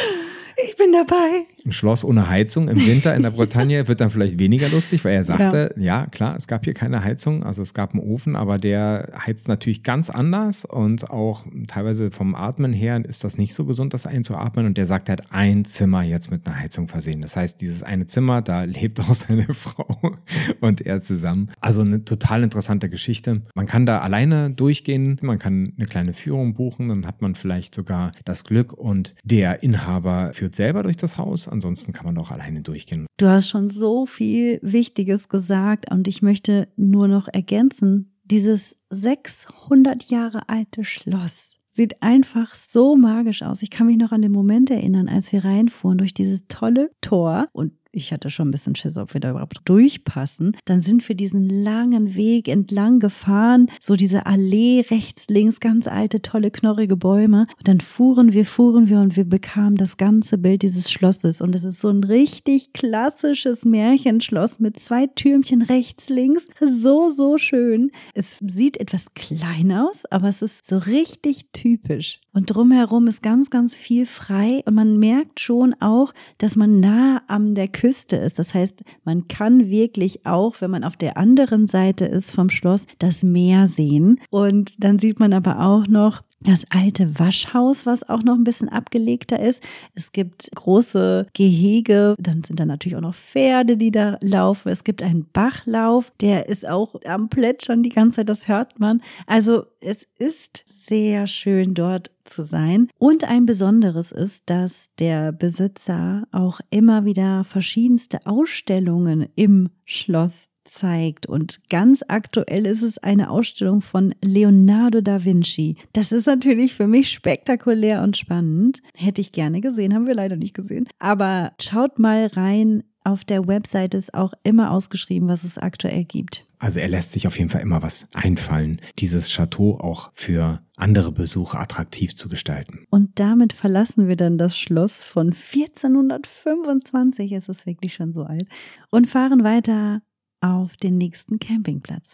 Ich bin dabei. Ein Schloss ohne Heizung im Winter in der Bretagne wird dann vielleicht weniger lustig, weil er sagte, ja klar, es gab hier keine Heizung, also es gab einen Ofen, aber der heizt natürlich ganz anders und auch teilweise vom Atmen her ist das nicht so gesund, das einzuatmen und der sagt, er hat ein Zimmer jetzt mit einer Heizung versehen. Das heißt, dieses eine Zimmer, da lebt auch seine Frau und er zusammen. Also eine total interessante Geschichte. Man kann da alleine durchgehen, man kann eine kleine Führung buchen, dann hat man vielleicht sogar das Glück und der Inhaber führt selber durch das Haus. Ansonsten kann man auch alleine durchgehen. Du hast schon so viel Wichtiges gesagt und ich möchte nur noch ergänzen, dieses 600 Jahre alte Schloss sieht einfach so magisch aus. Ich kann mich noch an den Moment erinnern, als wir reinfuhren durch dieses tolle Tor und ich hatte schon ein bisschen Schiss, ob wir da überhaupt durchpassen. Dann sind wir diesen langen Weg entlang gefahren, so diese Allee rechts, links, ganz alte, tolle, knorrige Bäume. Und dann fuhren wir und wir bekamen das ganze Bild dieses Schlosses. Und es ist so ein richtig klassisches Märchenschloss mit 2 Türmchen rechts, links. So schön. Es sieht etwas klein aus, aber es ist so richtig typisch. Und drumherum ist ganz, ganz viel frei und man merkt schon auch, dass man nah an der Küste ist. Das heißt, man kann wirklich auch, wenn man auf der anderen Seite ist vom Schloss, das Meer sehen. Und dann sieht man aber auch noch das alte Waschhaus, was auch noch ein bisschen abgelegter ist. Es gibt große Gehege, dann sind da natürlich auch noch Pferde, die da laufen. Es gibt einen Bachlauf, der ist auch am Plätschern die ganze Zeit, das hört man. Also es ist sehr schön dort zu sein. Und ein Besonderes ist, dass der Besitzer auch immer wieder verschiedenste Ausstellungen im Schloss zeigt. Und ganz aktuell ist es eine Ausstellung von Leonardo da Vinci. Das ist natürlich für mich spektakulär und spannend. Hätte ich gerne gesehen, haben wir leider nicht gesehen. Aber schaut mal rein. Auf der Webseite ist auch immer ausgeschrieben, was es aktuell gibt. Also er lässt sich auf jeden Fall immer was einfallen, dieses Chateau auch für andere Besucher attraktiv zu gestalten. Und damit verlassen wir dann das Schloss von 1425, es ist wirklich schon so alt, und fahren weiter auf den nächsten Campingplatz.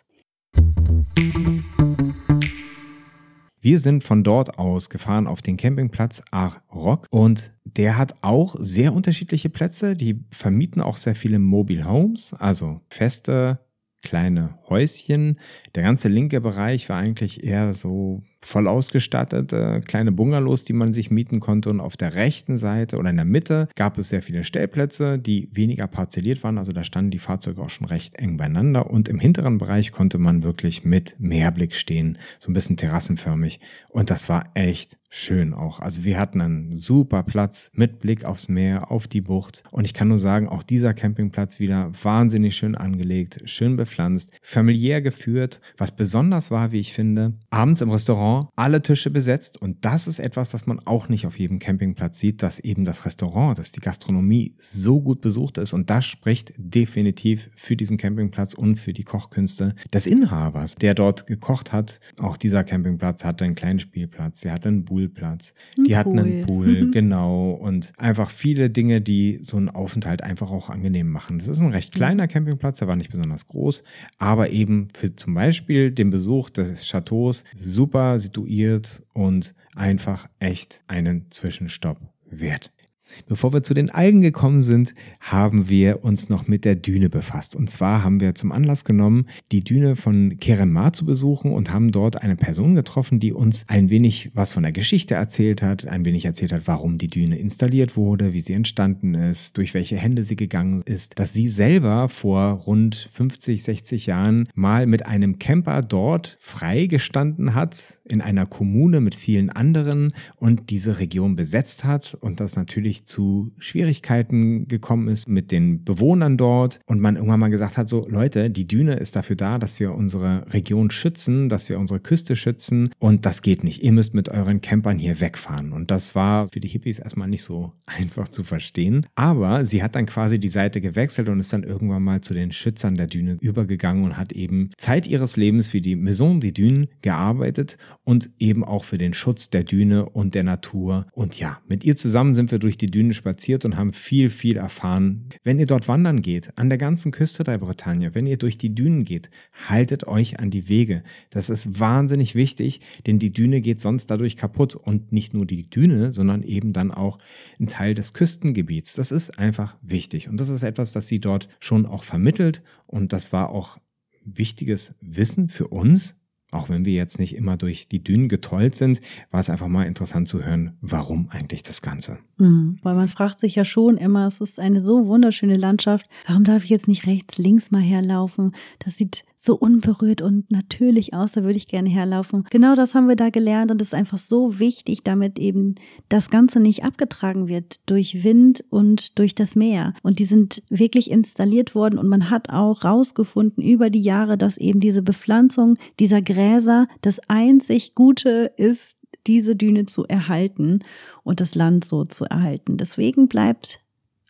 Wir sind von dort aus gefahren auf den Campingplatz Arrock und der hat auch sehr unterschiedliche Plätze. Die vermieten auch sehr viele Mobile Homes, also feste kleine Häuschen. Der ganze linke Bereich war eigentlich eher so voll ausgestattete kleine Bungalows, die man sich mieten konnte. Und auf der rechten Seite oder in der Mitte gab es sehr viele Stellplätze, die weniger parzelliert waren. Also da standen die Fahrzeuge auch schon recht eng beieinander. Und im hinteren Bereich konnte man wirklich mit Meerblick stehen, so ein bisschen terrassenförmig. Und das war echt schön auch. Also wir hatten einen super Platz mit Blick aufs Meer, auf die Bucht. Und ich kann nur sagen, auch dieser Campingplatz wieder wahnsinnig schön angelegt, schön bepflanzt, familiär geführt. Was besonders war, wie ich finde, abends im Restaurant alle Tische besetzt. Und das ist etwas, das man auch nicht auf jedem Campingplatz sieht, dass eben das Restaurant, dass die Gastronomie so gut besucht ist. Und das spricht definitiv für diesen Campingplatz und für die Kochkünste des Inhabers, der dort gekocht hat. Auch dieser Campingplatz hatte einen kleinen Spielplatz, der hatte einen Poolplatz, die hatten einen Pool, genau, und einfach viele Dinge, die so einen Aufenthalt einfach auch angenehm machen. Das ist ein recht kleiner Campingplatz, der war nicht besonders groß, aber eben für zum Beispiel den Besuch des Chateaus super situiert und einfach echt einen Zwischenstopp wert. Bevor wir zu den Algen gekommen sind, haben wir uns noch mit der Düne befasst. Und zwar haben wir zum Anlass genommen, die Düne von Kerem Mar zu besuchen und haben dort eine Person getroffen, die uns ein wenig was von der Geschichte erzählt hat, ein wenig erzählt hat, warum die Düne installiert wurde, wie sie entstanden ist, durch welche Hände sie gegangen ist, dass sie selber vor rund 50, 60 Jahren mal mit einem Camper dort freigestanden hat, in einer Kommune mit vielen anderen und diese Region besetzt hat und das natürlich zu Schwierigkeiten gekommen ist mit den Bewohnern dort und man irgendwann mal gesagt hat, so Leute, die Düne ist dafür da, dass wir unsere Region schützen, dass wir unsere Küste schützen und das geht nicht. Ihr müsst mit euren Campern hier wegfahren und das war für die Hippies erstmal nicht so einfach zu verstehen, aber sie hat dann quasi die Seite gewechselt und ist dann irgendwann mal zu den Schützern der Düne übergegangen und hat eben Zeit ihres Lebens für die Maison des Dunes gearbeitet und eben auch für den Schutz der Düne und der Natur und ja, mit ihr zusammen sind wir durch die Düne spaziert und haben viel, viel erfahren. Wenn ihr dort wandern geht, an der ganzen Küste der Bretagne, wenn ihr durch die Dünen geht, haltet euch an die Wege. Das ist wahnsinnig wichtig, denn die Düne geht sonst dadurch kaputt und nicht nur die Düne, sondern eben dann auch ein Teil des Küstengebiets. Das ist einfach wichtig und das ist etwas, das sie dort schon auch vermittelt und das war auch wichtiges Wissen für uns. Auch wenn wir jetzt nicht immer durch die Dünen getollt sind, war es einfach mal interessant zu hören, warum eigentlich das Ganze. Weil man fragt sich ja schon immer, es ist eine so wunderschöne Landschaft, warum darf ich jetzt nicht rechts, links mal herlaufen? Das sieht so unberührt und natürlich aus, da würde ich gerne herlaufen. Genau das haben wir da gelernt und es ist einfach so wichtig, damit eben das Ganze nicht abgetragen wird durch Wind und durch das Meer. Und die sind wirklich installiert worden und man hat auch rausgefunden über die Jahre, dass eben diese Bepflanzung dieser Gräser das einzig Gute ist, diese Düne zu erhalten und das Land so zu erhalten. Deswegen bleibt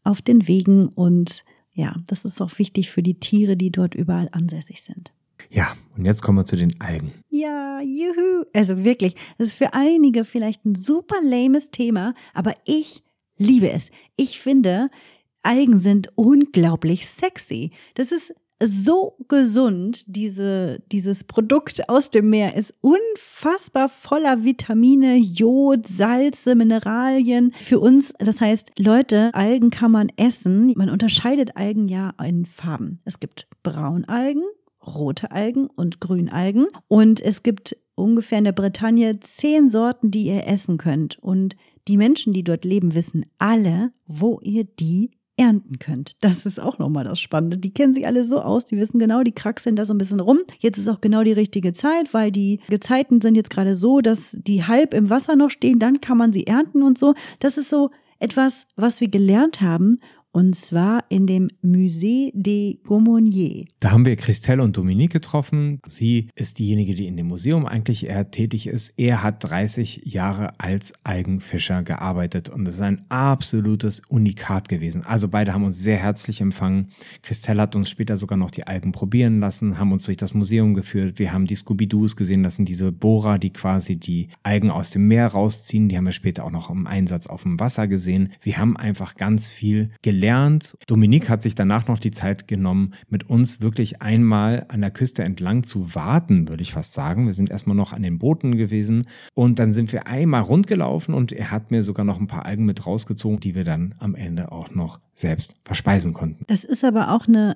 auf den Wegen und ja, das ist auch wichtig für die Tiere, die dort überall ansässig sind. Ja, und jetzt kommen wir zu den Algen. Ja, juhu. Also wirklich, das ist für einige vielleicht ein super lames Thema, aber ich liebe es. Ich finde, Algen sind unglaublich sexy. Das ist so gesund, dieses Produkt aus dem Meer ist unfassbar voller Vitamine, Jod, Salze, Mineralien. Für uns, das heißt, Leute, Algen kann man essen. Man unterscheidet Algen ja in Farben. Es gibt Braunalgen, rote Algen und Grünalgen. Und es gibt ungefähr in der Bretagne 10 Sorten, die ihr essen könnt. Und die Menschen, die dort leben, wissen alle, wo ihr die ernten könnt. Das ist auch nochmal das Spannende. Die kennen sich alle so aus, die wissen genau, die kraxeln da so ein bisschen rum. Jetzt ist auch genau die richtige Zeit, weil die Gezeiten sind jetzt gerade so, dass die halb im Wasser noch stehen, dann kann man sie ernten und so. Das ist so etwas, was wir gelernt haben. Und zwar in dem Musée des Gaumoniers. Da haben wir Christelle und Dominique getroffen. Sie ist diejenige, die in dem Museum eigentlich eher tätig ist. Er hat 30 Jahre als Algenfischer gearbeitet und es ist ein absolutes Unikat gewesen. Also beide haben uns sehr herzlich empfangen. Christelle hat uns später sogar noch die Algen probieren lassen, haben uns durch das Museum geführt. Wir haben die Scooby-Doos gesehen, das sind diese Bohrer, die quasi die Algen aus dem Meer rausziehen. Die haben wir später auch noch im Einsatz auf dem Wasser gesehen. Wir haben einfach ganz viel gelernt. Dominique hat sich danach noch die Zeit genommen, mit uns wirklich einmal an der Küste entlang zu warten, würde ich fast sagen. Wir sind erstmal noch an den Booten gewesen und dann sind wir einmal rundgelaufen und er hat mir sogar noch ein paar Algen mit rausgezogen, die wir dann am Ende auch noch selbst verspeisen konnten. Das ist aber auch eine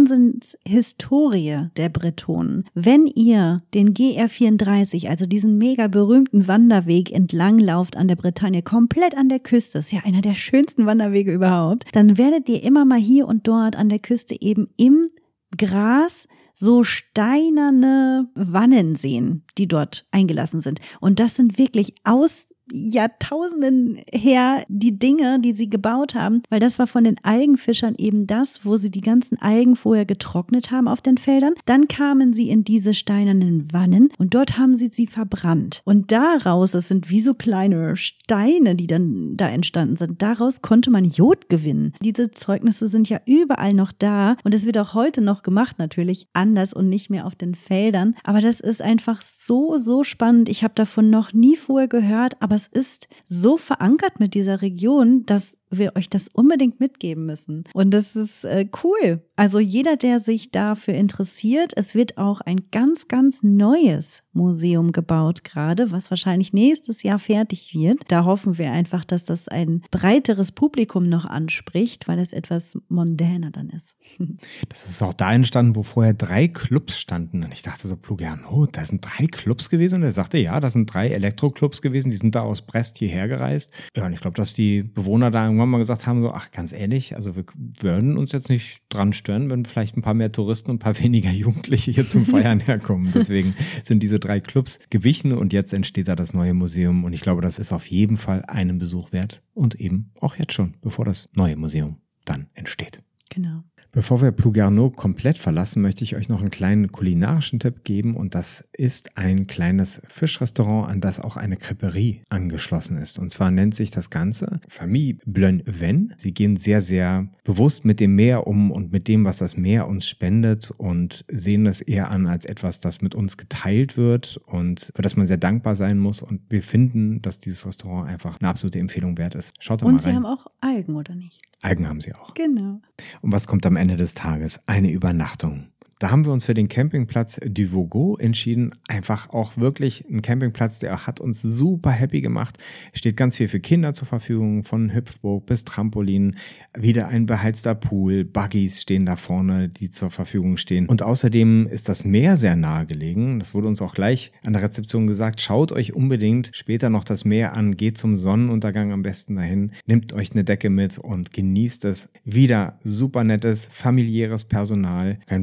Wahnsinnshistorie der Bretonen. Wenn ihr den GR34, also diesen mega berühmten Wanderweg entlang lauft an der Bretagne, komplett an der Küste, ist ja einer der schönsten Wanderwege überhaupt, dann werdet ihr immer mal hier und dort an der Küste eben im Gras so steinerne Wannen sehen, die dort eingelassen sind. Und das sind wirklich aus Jahrtausenden her die Dinge, die sie gebaut haben, weil das war von den Algenfischern eben das, wo sie die ganzen Algen vorher getrocknet haben auf den Feldern. Dann kamen sie in diese steinernen Wannen und dort haben sie verbrannt. Und daraus, das sind wie so kleine Steine, die dann da entstanden sind, daraus konnte man Jod gewinnen. Diese Zeugnisse sind ja überall noch da und es wird auch heute noch gemacht, natürlich anders und nicht mehr auf den Feldern. Aber das ist einfach so spannend. Ich habe davon noch nie vorher gehört, aber es ist so verankert mit dieser Region, dass wir euch das unbedingt mitgeben müssen. Und das ist cool. Also jeder, der sich dafür interessiert, es wird auch ein ganz, ganz neues Museum gebaut gerade, was wahrscheinlich nächstes Jahr fertig wird. Da hoffen wir einfach, dass das ein breiteres Publikum noch anspricht, weil es etwas mondäner dann ist. Das ist auch da entstanden, wo vorher 3 Clubs standen. Und ich dachte so, Plugiano, da sind 3 Clubs gewesen. Und er sagte, ja, das sind 3 Elektroclubs gewesen. Die sind da aus Brest hierher gereist. Ja, und ich glaube, dass die Bewohner da irgendwann mal gesagt haben, so, ach, ganz ehrlich, also wir würden uns jetzt nicht dran stören, wenn vielleicht ein paar mehr Touristen und ein paar weniger Jugendliche hier zum Feiern herkommen. Deswegen sind diese 3 Clubs gewichen und jetzt entsteht da das neue Museum. Und ich glaube, das ist auf jeden Fall einen Besuch wert. Und eben auch jetzt schon, bevor das neue Museum dann entsteht. Genau. Bevor wir Plouguerneau komplett verlassen, möchte ich euch noch einen kleinen kulinarischen Tipp geben und das ist ein kleines Fischrestaurant, an das auch eine Crêperie angeschlossen ist. Und zwar nennt sich das Ganze Famille Bleun-Ven. Sie gehen sehr, sehr bewusst mit dem Meer um und mit dem, was das Meer uns spendet und sehen das eher an als etwas, das mit uns geteilt wird und für das man sehr dankbar sein muss. Und wir finden, dass dieses Restaurant einfach eine absolute Empfehlung wert ist. Schaut doch mal rein. Und sie haben auch Algen, oder nicht? Algen haben sie auch. Genau. Und was kommt am Ende des Tages? Eine Übernachtung. Da haben wir uns für den Campingplatz du Vogot entschieden. Einfach auch wirklich ein Campingplatz, der hat uns super happy gemacht. Steht ganz viel für Kinder zur Verfügung, von Hüpfburg bis Trampolin. Wieder ein beheizter Pool, Buggies stehen da vorne, die zur Verfügung stehen. Und außerdem ist das Meer sehr nahe gelegen. Das wurde uns auch gleich an der Rezeption gesagt. Schaut euch unbedingt später noch das Meer an. Geht zum Sonnenuntergang am besten dahin. Nehmt euch eine Decke mit und genießt es. Wieder super nettes, familiäres Personal. Kein Wunder,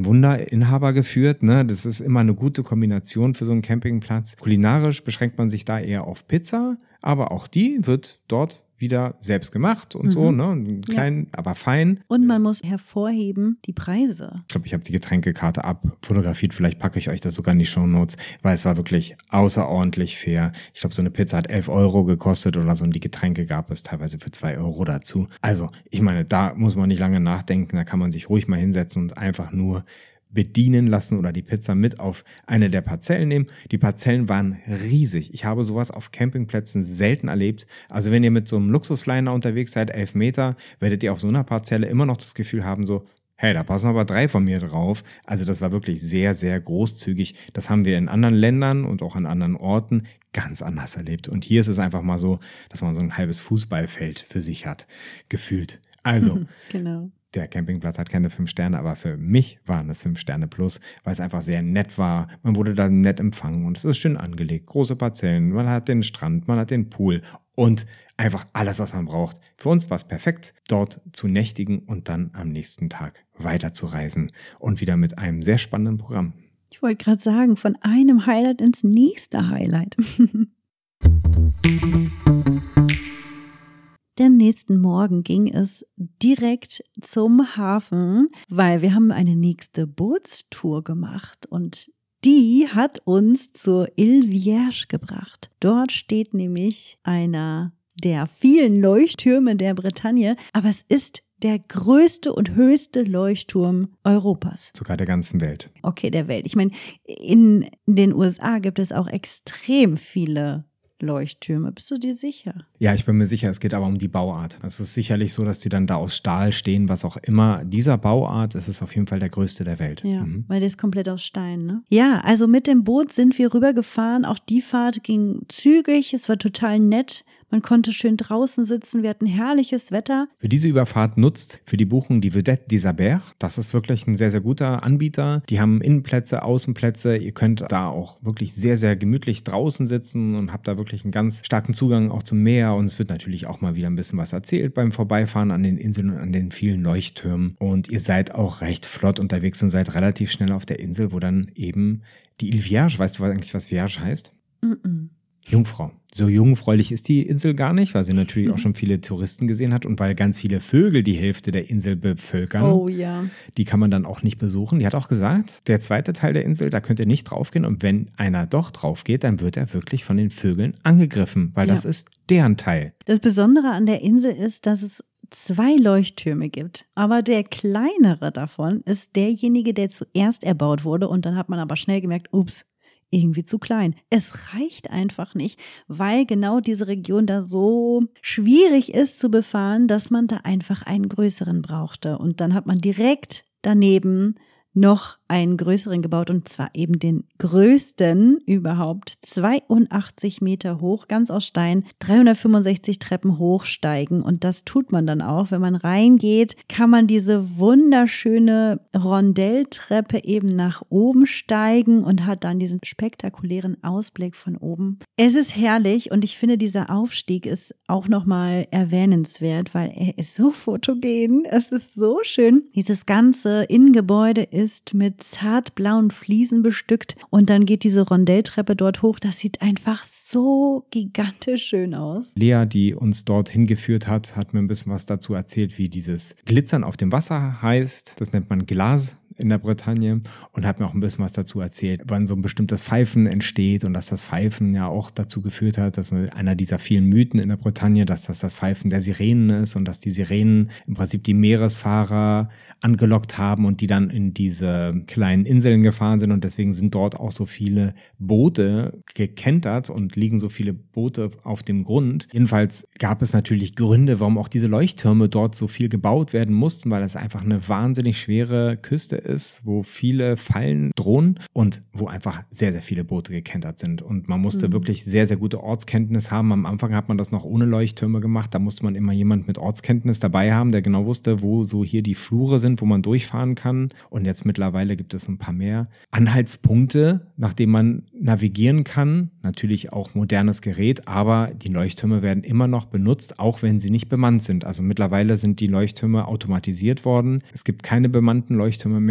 Inhaber geführt. Ne? Das ist immer eine gute Kombination für so einen Campingplatz. Kulinarisch beschränkt man sich da eher auf Pizza, aber auch die wird dort wieder selbst gemacht und so, ne? Klein, aber fein. Und man muss hervorheben, die Preise. Ich glaube, ich habe die Getränkekarte abfotografiert. Vielleicht packe ich euch das sogar in die Shownotes, weil es war wirklich außerordentlich fair. Ich glaube, so eine Pizza hat 11 € gekostet oder so und die Getränke gab es teilweise für 2 € dazu. Also, ich meine, da muss man nicht lange nachdenken. Da kann man sich ruhig mal hinsetzen und einfach nur bedienen lassen oder die Pizza mit auf eine der Parzellen nehmen. Die Parzellen waren riesig. Ich habe sowas auf Campingplätzen selten erlebt. Also wenn ihr mit so einem Luxusliner unterwegs seid, 11 Meter, werdet ihr auf so einer Parzelle immer noch das Gefühl haben, so, hey, da passen aber 3 von mir drauf. Also das war wirklich sehr, sehr großzügig. Das haben wir in anderen Ländern und auch an anderen Orten ganz anders erlebt. Und hier ist es einfach mal so, dass man so ein halbes Fußballfeld für sich hat, gefühlt. Also, genau. Der Campingplatz hat keine 5 Sterne, aber für mich waren es 5 Sterne plus, weil es einfach sehr nett war. Man wurde da nett empfangen und es ist schön angelegt. Große Parzellen, man hat den Strand, man hat den Pool und einfach alles, was man braucht. Für uns war es perfekt, dort zu nächtigen und dann am nächsten Tag weiterzureisen und wieder mit einem sehr spannenden Programm. Ich wollte gerade sagen, von einem Highlight ins nächste Highlight. Den nächsten Morgen ging es direkt zum Hafen, weil wir haben eine nächste Bootstour gemacht und die hat uns zur Île Vierge gebracht. Dort steht nämlich einer der vielen Leuchttürme der Bretagne, aber es ist der größte und höchste Leuchtturm Europas. Sogar der ganzen Welt. Okay, der Welt. Ich meine, in den USA gibt es auch extrem viele Leuchttürme. Bist du dir sicher? Ja, ich bin mir sicher, es geht aber um die Bauart. Es ist sicherlich so, dass die dann da aus Stahl stehen, was auch immer. Dieser Bauart ist es auf jeden Fall der größte der Welt. Ja, weil der ist komplett aus Stein, ne? Ja, also mit dem Boot sind wir rübergefahren. Auch die Fahrt ging zügig. Es war total nett. Man konnte schön draußen sitzen, wir hatten herrliches Wetter. Für diese Überfahrt nutzt für die Buchung die Vedette d'Isabert. Das ist wirklich ein sehr, sehr guter Anbieter. Die haben Innenplätze, Außenplätze. Ihr könnt da auch wirklich sehr, sehr gemütlich draußen sitzen und habt da wirklich einen ganz starken Zugang auch zum Meer. Und es wird natürlich auch mal wieder ein bisschen was erzählt beim Vorbeifahren an den Inseln und an den vielen Leuchttürmen. Und ihr seid auch recht flott unterwegs und seid relativ schnell auf der Insel, wo dann eben die Île Vierge, weißt du eigentlich, was Vierge heißt? Jungfrau. So jungfräulich ist die Insel gar nicht, weil sie natürlich auch schon viele Touristen gesehen hat und weil ganz viele Vögel die Hälfte der Insel bevölkern. Oh ja. Die kann man dann auch nicht besuchen. Die hat auch gesagt, der zweite Teil der Insel, da könnt ihr nicht draufgehen und wenn einer doch drauf geht, dann wird er wirklich von den Vögeln angegriffen, weil das ist deren Teil. Das Besondere an der Insel ist, dass es 2 Leuchttürme gibt, aber der kleinere davon ist derjenige, der zuerst erbaut wurde und dann hat man aber schnell gemerkt, ups, irgendwie zu klein. Es reicht einfach nicht, weil genau diese Region da so schwierig ist zu befahren, dass man da einfach einen größeren brauchte. Und dann hat man direkt daneben noch einen größeren gebaut und zwar eben den größten überhaupt, 82 Meter hoch, ganz aus Stein, 365 Treppen hochsteigen und das tut man dann auch. Wenn man reingeht, kann man diese wunderschöne Rondelltreppe eben nach oben steigen und hat dann diesen spektakulären Ausblick von oben. Es ist herrlich und ich finde, dieser Aufstieg ist auch nochmal erwähnenswert, weil er ist so fotogen, es ist so schön. Dieses ganze Innengebäude ist mit zartblauen Fliesen bestückt und dann geht diese Rondelltreppe dort hoch. Das sieht einfach so gigantisch schön aus. Lea, die uns dort hingeführt hat, hat mir ein bisschen was dazu erzählt, wie dieses Glitzern auf dem Wasser heißt. Das nennt man Glas in der Bretagne und hat mir auch ein bisschen was dazu erzählt, wann so ein bestimmtes Pfeifen entsteht und dass das Pfeifen ja auch dazu geführt hat, dass einer dieser vielen Mythen in der Bretagne, dass das Pfeifen der Sirenen ist und dass die Sirenen im Prinzip die Meeresfahrer angelockt haben und die dann in diese kleinen Inseln gefahren sind und deswegen sind dort auch so viele Boote gekentert und liegen so viele Boote auf dem Grund. Jedenfalls gab es natürlich Gründe, warum auch diese Leuchttürme dort so viel gebaut werden mussten, weil es einfach eine wahnsinnig schwere Küste ist, wo viele Fallen drohen und wo einfach sehr, sehr viele Boote gekentert sind. Und man musste wirklich sehr, sehr gute Ortskenntnis haben. Am Anfang hat man das noch ohne Leuchttürme gemacht. Da musste man immer jemand mit Ortskenntnis dabei haben, der genau wusste, wo so hier die Flure sind, wo man durchfahren kann. Und jetzt mittlerweile gibt es ein paar mehr Anhaltspunkte, nach denen man navigieren kann. Natürlich auch modernes Gerät, aber die Leuchttürme werden immer noch benutzt, auch wenn sie nicht bemannt sind. Also mittlerweile sind die Leuchttürme automatisiert worden. Es gibt keine bemannten Leuchttürme mehr.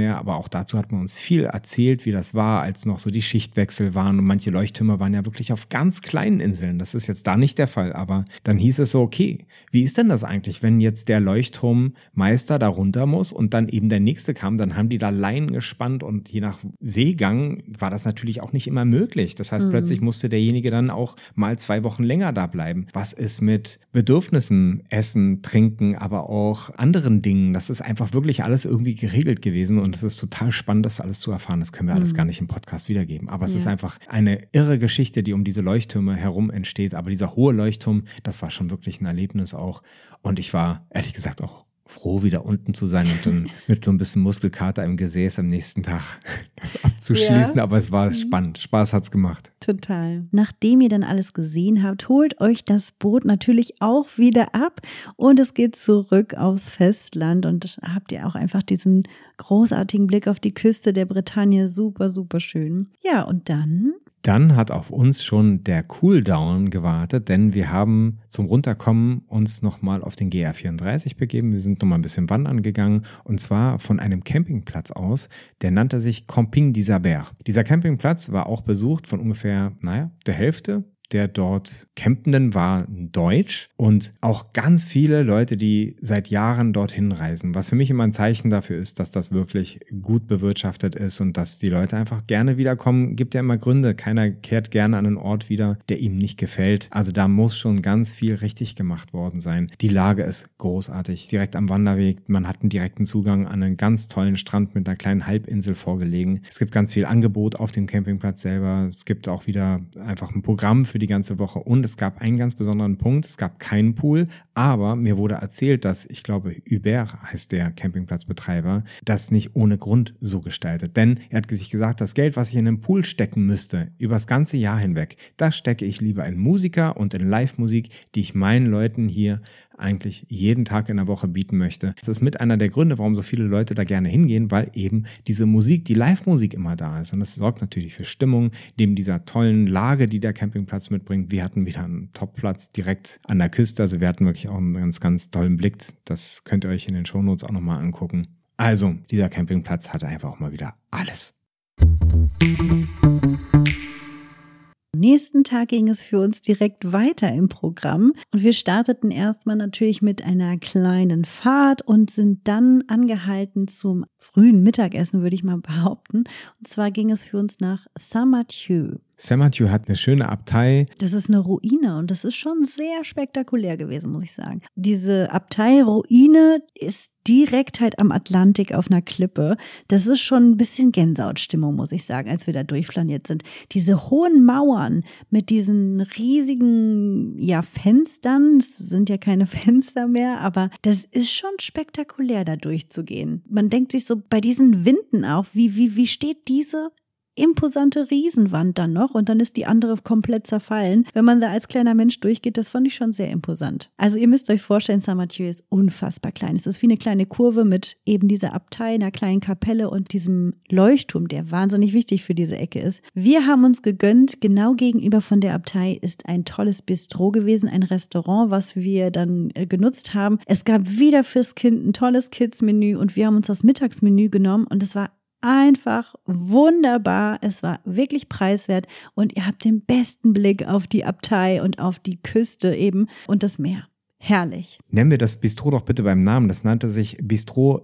mehr, aber auch dazu hat man uns viel erzählt, wie das war, als noch so die Schichtwechsel waren und manche Leuchttürme waren ja wirklich auf ganz kleinen Inseln. Das ist jetzt da nicht der Fall, aber dann hieß es so, okay, wie ist denn das eigentlich, wenn jetzt der Leuchtturmmeister da runter muss und dann eben der nächste kam, dann haben die da Leinen gespannt und je nach Seegang war das natürlich auch nicht immer möglich. Das heißt, plötzlich musste derjenige dann auch mal 2 Wochen länger da bleiben. Was ist mit Bedürfnissen, Essen, Trinken, aber auch anderen Dingen? Das ist einfach wirklich alles irgendwie geregelt gewesen und es ist total spannend, das alles zu erfahren. Das können wir alles gar nicht im Podcast wiedergeben. Aber es ist einfach eine irre Geschichte, die um diese Leuchttürme herum entsteht. Aber dieser hohe Leuchtturm, das war schon wirklich ein Erlebnis auch. Und ich war ehrlich gesagt auch froh, wieder unten zu sein und dann mit so ein bisschen Muskelkater im Gesäß am nächsten Tag das abzuschließen. Ja. Aber es war spannend. Spaß hat's gemacht. Total. Nachdem ihr dann alles gesehen habt, holt euch das Boot natürlich auch wieder ab und es geht zurück aufs Festland und habt ihr auch einfach diesen großartigen Blick auf die Küste der Bretagne. Super, super schön. Ja, und dann hat auf uns schon der Cooldown gewartet, denn wir haben zum Runterkommen uns nochmal auf den GR34 begeben. Wir sind nochmal ein bisschen wandern gegangen und zwar von einem Campingplatz aus, der nannte sich Camping d'Isabert. Dieser Campingplatz war auch besucht von ungefähr, der Hälfte der dort Campenden war deutsch und auch ganz viele Leute, die seit Jahren dorthin reisen. Was für mich immer ein Zeichen dafür ist, dass das wirklich gut bewirtschaftet ist und dass die Leute einfach gerne wiederkommen. Gibt ja immer Gründe. Keiner kehrt gerne an einen Ort wieder, der ihm nicht gefällt. Also da muss schon ganz viel richtig gemacht worden sein. Die Lage ist großartig. Direkt am Wanderweg. Man hat einen direkten Zugang an einen ganz tollen Strand mit einer kleinen Halbinsel vorgelegen. Es gibt ganz viel Angebot auf dem Campingplatz selber. Es gibt auch wieder einfach ein Programm für die ganze Woche und es gab einen ganz besonderen Punkt, es gab keinen Pool, aber mir wurde erzählt, dass, ich glaube, Hubert heißt der Campingplatzbetreiber, das nicht ohne Grund so gestaltet, denn er hat sich gesagt, das Geld, was ich in einen Pool stecken müsste, übers ganze Jahr hinweg, das stecke ich lieber in Musiker und in Live-Musik, die ich meinen Leuten hier eigentlich jeden Tag in der Woche bieten möchte. Das ist mit einer der Gründe, warum so viele Leute da gerne hingehen, weil eben diese Musik, die Live-Musik immer da ist. Und das sorgt natürlich für Stimmung, neben dieser tollen Lage, die der Campingplatz mitbringt. Wir hatten wieder einen Top-Platz direkt an der Küste, also wir hatten wirklich auch einen ganz, ganz tollen Blick. Das könnt ihr euch in den Shownotes auch nochmal angucken. Also, dieser Campingplatz hatte einfach auch mal wieder alles. Am nächsten Tag ging es für uns direkt weiter im Programm und wir starteten erstmal natürlich mit einer kleinen Fahrt und sind dann angehalten zum frühen Mittagessen, würde ich mal behaupten. Und zwar ging es für uns nach Saint-Mathieu. Saint-Mathieu hat eine schöne Abtei. Das ist eine Ruine und das ist schon sehr spektakulär gewesen, muss ich sagen. Diese Abtei-Ruine ist direkt halt am Atlantik auf einer Klippe. Das ist schon ein bisschen Gänsehautstimmung, muss ich sagen, als wir da durchflaniert sind. Diese hohen Mauern mit diesen riesigen, Fenstern, es sind ja keine Fenster mehr, aber das ist schon spektakulär, da durchzugehen. Man denkt sich so bei diesen Winden auch, wie steht diese imposante Riesenwand dann noch und dann ist die andere komplett zerfallen. Wenn man da als kleiner Mensch durchgeht, das fand ich schon sehr imposant. Also ihr müsst euch vorstellen, Saint-Mathieu ist unfassbar klein. Es ist wie eine kleine Kurve mit eben dieser Abtei, einer kleinen Kapelle und diesem Leuchtturm, der wahnsinnig wichtig für diese Ecke ist. Wir haben uns gegönnt, genau gegenüber von der Abtei ist ein tolles Bistro gewesen, ein Restaurant, was wir dann genutzt haben. Es gab wieder fürs Kind ein tolles Kids-Menü und wir haben uns das Mittagsmenü genommen und es war einfach wunderbar. Es war wirklich preiswert und ihr habt den besten Blick auf die Abtei und auf die Küste eben und das Meer. Herrlich. Nennen wir das Bistro doch bitte beim Namen. Das nannte sich Bistro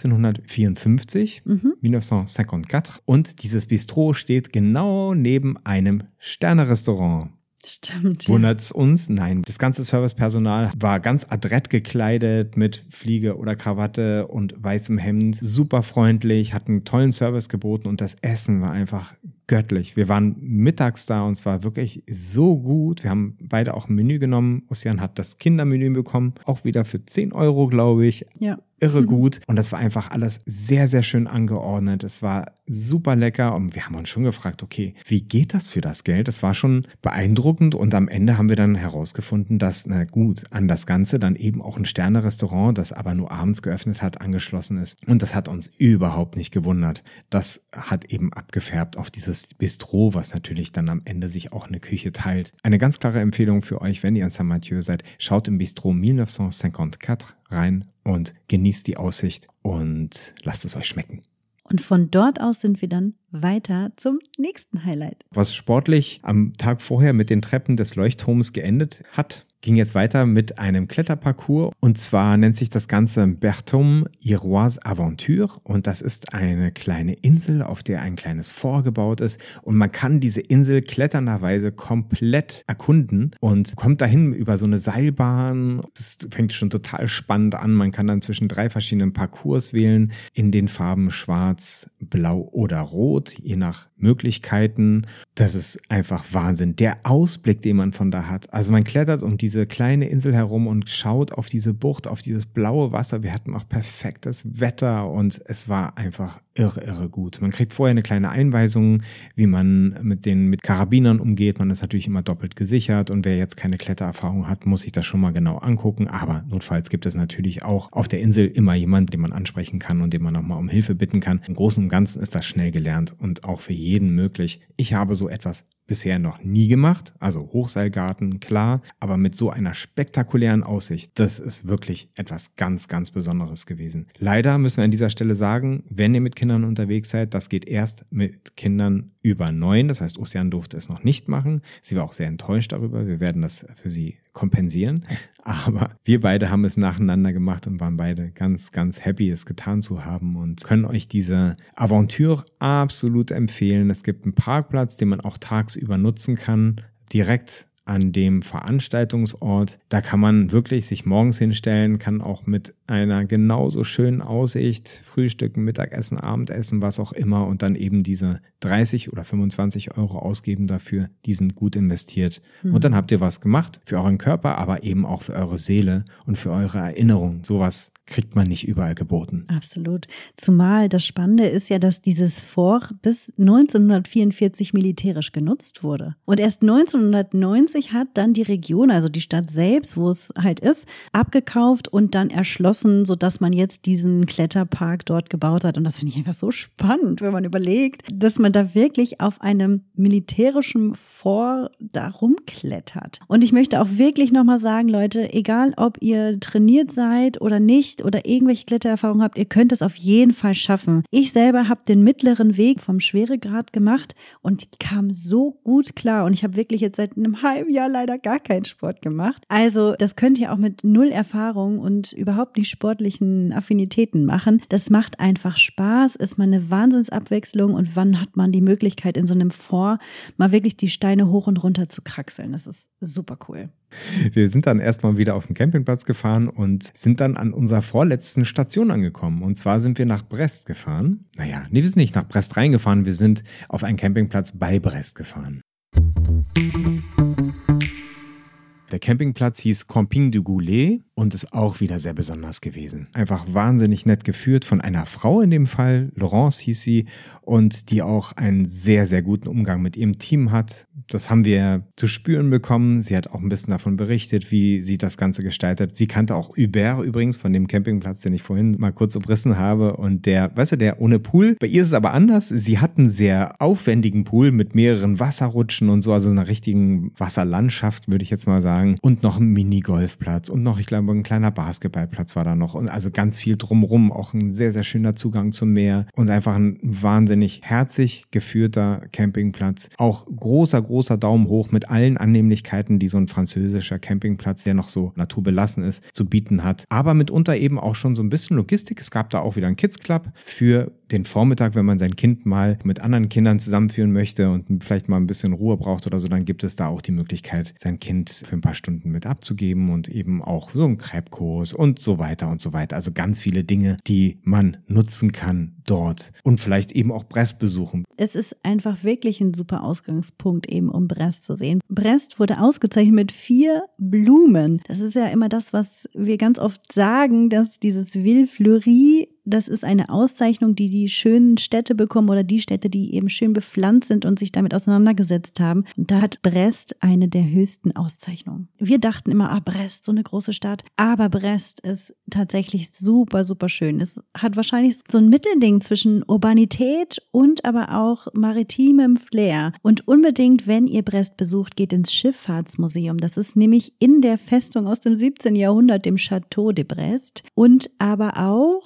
1954, 1954. Und dieses Bistro steht genau neben einem Sterne-Restaurant. Stimmt. Wundert's uns? Nein. Das ganze Servicepersonal war ganz adrett gekleidet mit Fliege oder Krawatte und weißem Hemd. Super freundlich, hat einen tollen Service geboten und das Essen war einfach göttlich. Wir waren mittags da und es war wirklich so gut. Wir haben beide auch ein Menü genommen. Ossian hat das Kindermenü bekommen, auch wieder für 10 €, glaube ich. Ja. Irre gut. Und das war einfach alles sehr, sehr schön angeordnet. Es war super lecker und wir haben uns schon gefragt, okay, wie geht das für das Geld? Das war schon beeindruckend und am Ende haben wir dann herausgefunden, dass, na gut, an das Ganze dann eben auch ein Sterne-Restaurant, das aber nur abends geöffnet hat, angeschlossen ist. Und das hat uns überhaupt nicht gewundert. Das hat eben abgefärbt auf dieses Bistro, was natürlich dann am Ende sich auch eine Küche teilt. Eine ganz klare Empfehlung für euch, wenn ihr in Saint-Mathieu seid, schaut im Bistro 1954 rein und genießt die Aussicht und lasst es euch schmecken. Und von dort aus sind wir dann weiter zum nächsten Highlight. Was sportlich am Tag vorher mit den Treppen des Leuchtturms geendet hat, ging jetzt weiter mit einem Kletterparcours, und zwar nennt sich das Ganze Berthom Iroise Aventure, und das ist eine kleine Insel, auf der ein kleines Fort gebaut ist, und man kann diese Insel kletternderweise komplett erkunden und kommt dahin über so eine Seilbahn. Das fängt schon total spannend an. Man kann dann zwischen 3 verschiedenen Parcours wählen in den Farben Schwarz, Blau oder Rot, je nach Möglichkeiten. Das ist einfach Wahnsinn. Der Ausblick, den man von da hat. Also man klettert um diese kleine Insel herum und schaut auf diese Bucht, auf dieses blaue Wasser. Wir hatten auch perfektes Wetter und es war einfach irre gut. Man kriegt vorher eine kleine Einweisung, wie man mit Karabinern umgeht. Man ist natürlich immer doppelt gesichert, und wer jetzt keine Klettererfahrung hat, muss sich das schon mal genau angucken. Aber notfalls gibt es natürlich auch auf der Insel immer jemanden, den man ansprechen kann und den man nochmal um Hilfe bitten kann. Im Großen und Ganzen ist das schnell gelernt und auch für jeden möglich. Ich habe so etwas bisher noch nie gemacht, also Hochseilgarten, klar, aber mit so einer spektakulären Aussicht, das ist wirklich etwas ganz, ganz Besonderes gewesen. Leider müssen wir an dieser Stelle sagen, wenn ihr mit Kindern unterwegs seid, das geht erst mit Kindern über 9, das heißt, Ocean durfte es noch nicht machen. Sie war auch sehr enttäuscht darüber, wir werden das für sie kompensieren, aber wir beide haben es nacheinander gemacht und waren beide ganz, ganz happy, es getan zu haben, und können euch diese Aventure absolut empfehlen. Es gibt einen Parkplatz, den man auch tagsüber nutzen kann, direkt an dem Veranstaltungsort. Da kann man wirklich sich morgens hinstellen, kann auch mit einer genauso schönen Aussicht frühstücken, Mittagessen, Abendessen, was auch immer, und dann eben diese 30 oder 25 Euro ausgeben dafür. Die sind gut investiert. Und dann habt ihr was gemacht für euren Körper, aber eben auch für eure Seele und für eure Erinnerung. Sowas kriegt man nicht überall geboten. Absolut. Zumal das Spannende ist ja, dass dieses Fort bis 1944 militärisch genutzt wurde. Und erst 1990 hat dann die Region, also die Stadt selbst, wo es halt ist, abgekauft und dann erschlossen, sodass man jetzt diesen Kletterpark dort gebaut hat. Und das finde ich einfach so spannend, wenn man überlegt, dass man da wirklich auf einem militärischen Fort da rumklettert. Und ich möchte auch wirklich nochmal sagen, Leute, egal ob ihr trainiert seid oder nicht, oder irgendwelche Klettererfahrungen habt, ihr könnt es auf jeden Fall schaffen. Ich selber habe den mittleren Weg vom Schweregrad gemacht und kam so gut klar, und ich habe wirklich jetzt seit einem halben Jahr leider gar keinen Sport gemacht. Also das könnt ihr auch mit 0 Erfahrung und überhaupt nicht sportlichen Affinitäten machen. Das macht einfach Spaß, ist mal eine Wahnsinnsabwechslung, und wann hat man die Möglichkeit, in so einem Fort mal wirklich die Steine hoch und runter zu kraxeln. Das ist super cool. Wir sind dann erstmal wieder auf den Campingplatz gefahren und sind dann an unserer vorletzten Station angekommen. Und zwar sind wir nach Brest gefahren. Wir sind nicht nach Brest reingefahren, wir sind auf einen Campingplatz bei Brest gefahren. Der Campingplatz hieß Camping du Goulet und ist auch wieder sehr besonders gewesen. Einfach wahnsinnig nett geführt von einer Frau in dem Fall, Laurence hieß sie, und die auch einen sehr, sehr guten Umgang mit ihrem Team hat. Das haben wir zu spüren bekommen. Sie hat auch ein bisschen davon berichtet, wie sie das Ganze gestaltet. Sie kannte auch Hubert übrigens von dem Campingplatz, den ich vorhin mal kurz umrissen habe. Und der ohne Pool. Bei ihr ist es aber anders. Sie hat einen sehr aufwendigen Pool mit mehreren Wasserrutschen und so, also einer richtigen Wasserlandschaft, würde ich jetzt mal sagen. Und noch ein Minigolfplatz und noch, ich glaube, ein kleiner Basketballplatz war da noch. Und also ganz viel drumrum, auch ein sehr, sehr schöner Zugang zum Meer und einfach ein wahnsinnig herzig geführter Campingplatz. Auch großer Daumen hoch mit allen Annehmlichkeiten, die so ein französischer Campingplatz, der noch so naturbelassen ist, zu bieten hat. Aber mitunter eben auch schon so ein bisschen Logistik. Es gab da auch wieder einen Kids Club für den Vormittag, wenn man sein Kind mal mit anderen Kindern zusammenführen möchte und vielleicht mal ein bisschen Ruhe braucht oder so, dann gibt es da auch die Möglichkeit, sein Kind für ein paar Stunden mit abzugeben und eben auch so einen Crepe-Kurs und so weiter und so weiter. Also ganz viele Dinge, die man nutzen kann dort und vielleicht eben auch Brest besuchen. Es ist einfach wirklich ein super Ausgangspunkt eben, um Brest zu sehen. Brest wurde ausgezeichnet mit 4 Blumen. Das ist ja immer das, was wir ganz oft sagen, dass dieses Ville Fleurie, das ist eine Auszeichnung, die die schönen Städte bekommen oder die Städte, die eben schön bepflanzt sind und sich damit auseinandergesetzt haben. Und da hat Brest eine der höchsten Auszeichnungen. Wir dachten immer, Brest, so eine große Stadt. Aber Brest ist tatsächlich super, super schön. Es hat wahrscheinlich so ein Mittelding zwischen Urbanität und aber auch maritimem Flair. Und unbedingt, wenn ihr Brest besucht, geht ins Schifffahrtsmuseum. Das ist nämlich in der Festung aus dem 17. Jahrhundert, dem Château de Brest. Und aber auch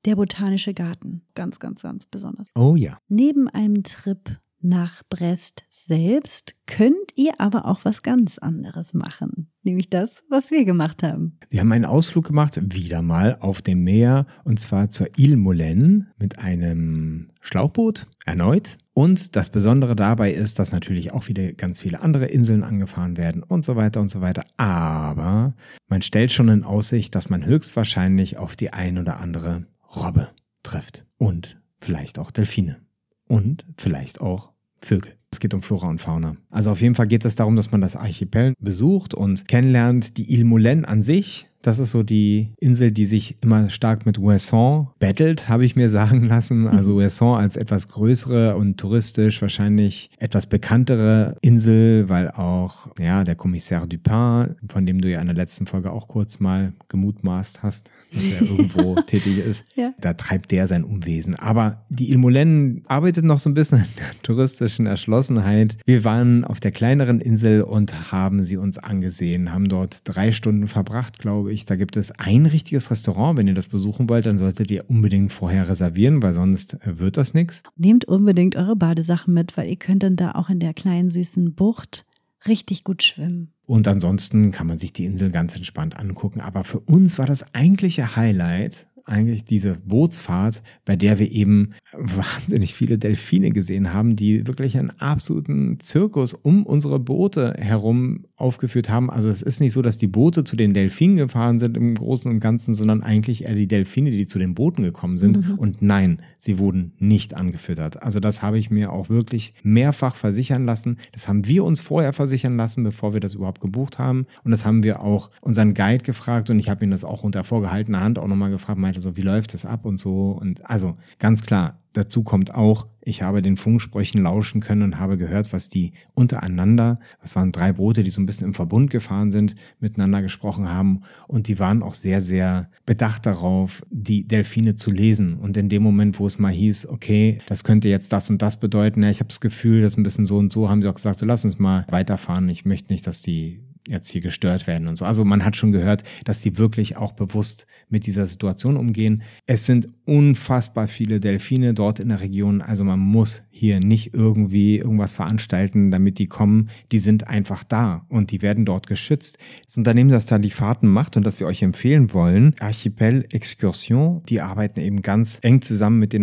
der Botanische Garten. Ganz, ganz, ganz besonders. Oh ja. Neben einem Trip nach Brest selbst könnt ihr aber auch was ganz anderes machen. Nämlich das, was wir gemacht haben. Wir haben einen Ausflug gemacht, wieder mal auf dem Meer, und zwar zur Île Molène mit einem Schlauchboot, erneut. Und das Besondere dabei ist, dass natürlich auch wieder ganz viele andere Inseln angefahren werden und so weiter und so weiter. Aber man stellt schon in Aussicht, dass man höchstwahrscheinlich auf die ein oder andere Robbe trifft. Und vielleicht auch Delfine. Und vielleicht auch Vögel. Es geht um Flora und Fauna. Also auf jeden Fall geht es darum, dass man das Archipel besucht und kennenlernt. Die Île Molène an sich, das ist so die Insel, die sich immer stark mit Ouessant battelt, habe ich mir sagen lassen. Also Ouessant als etwas größere und touristisch wahrscheinlich etwas bekanntere Insel, weil auch der Commissaire Dupin, von dem du ja in der letzten Folge auch kurz mal gemutmaßt hast, dass er irgendwo tätig ist, da treibt der sein Unwesen. Aber die Île Molène arbeitet noch so ein bisschen an der touristischen Erschlossenheit. Wir waren auf der kleineren Insel und haben sie uns angesehen, haben dort 3 Stunden verbracht, glaube ich. Da gibt es ein richtiges Restaurant. Wenn ihr das besuchen wollt, dann solltet ihr unbedingt vorher reservieren, weil sonst wird das nichts. Nehmt unbedingt eure Badesachen mit, weil ihr könnt dann da auch in der kleinen süßen Bucht richtig gut schwimmen. Und ansonsten kann man sich die Insel ganz entspannt angucken. Aber für uns war das eigentliche Highlight eigentlich diese Bootsfahrt, bei der wir eben wahnsinnig viele Delfine gesehen haben, die wirklich einen absoluten Zirkus um unsere Boote herum aufgeführt haben. Also es ist nicht so, dass die Boote zu den Delfinen gefahren sind im Großen und Ganzen, sondern eigentlich eher die Delfine, die zu den Booten gekommen sind. Und nein, sie wurden nicht angefüttert. Also das habe ich mir auch wirklich mehrfach versichern lassen. Das haben wir uns vorher versichern lassen, bevor wir das überhaupt gebucht haben. Und das haben wir auch unseren Guide gefragt und ich habe ihn das auch unter vorgehaltener Hand auch nochmal gefragt, meinte so, wie läuft das ab und so. Und also ganz klar, dazu kommt auch, ich habe den Funksprüchen lauschen können und habe gehört, was die untereinander, das waren 3 Boote, die so ein bisschen im Verbund gefahren sind, miteinander gesprochen haben. Und die waren auch sehr, sehr bedacht darauf, die Delfine zu lesen. Und in dem Moment, wo es mal hieß, okay, das könnte jetzt das und das bedeuten, ja, ich habe das Gefühl, das ist ein bisschen so und so, haben sie auch gesagt, so lass uns mal weiterfahren. Ich möchte nicht, dass die jetzt hier gestört werden und so. Also man hat schon gehört, dass die wirklich auch bewusst mit dieser Situation umgehen. Es sind unfassbar viele Delfine dort in der Region. Also man muss hier nicht irgendwie irgendwas veranstalten, damit die kommen. Die sind einfach da und die werden dort geschützt. Das Unternehmen, das da die Fahrten macht und das wir euch empfehlen wollen, Archipel Excursion, die arbeiten eben ganz eng zusammen mit den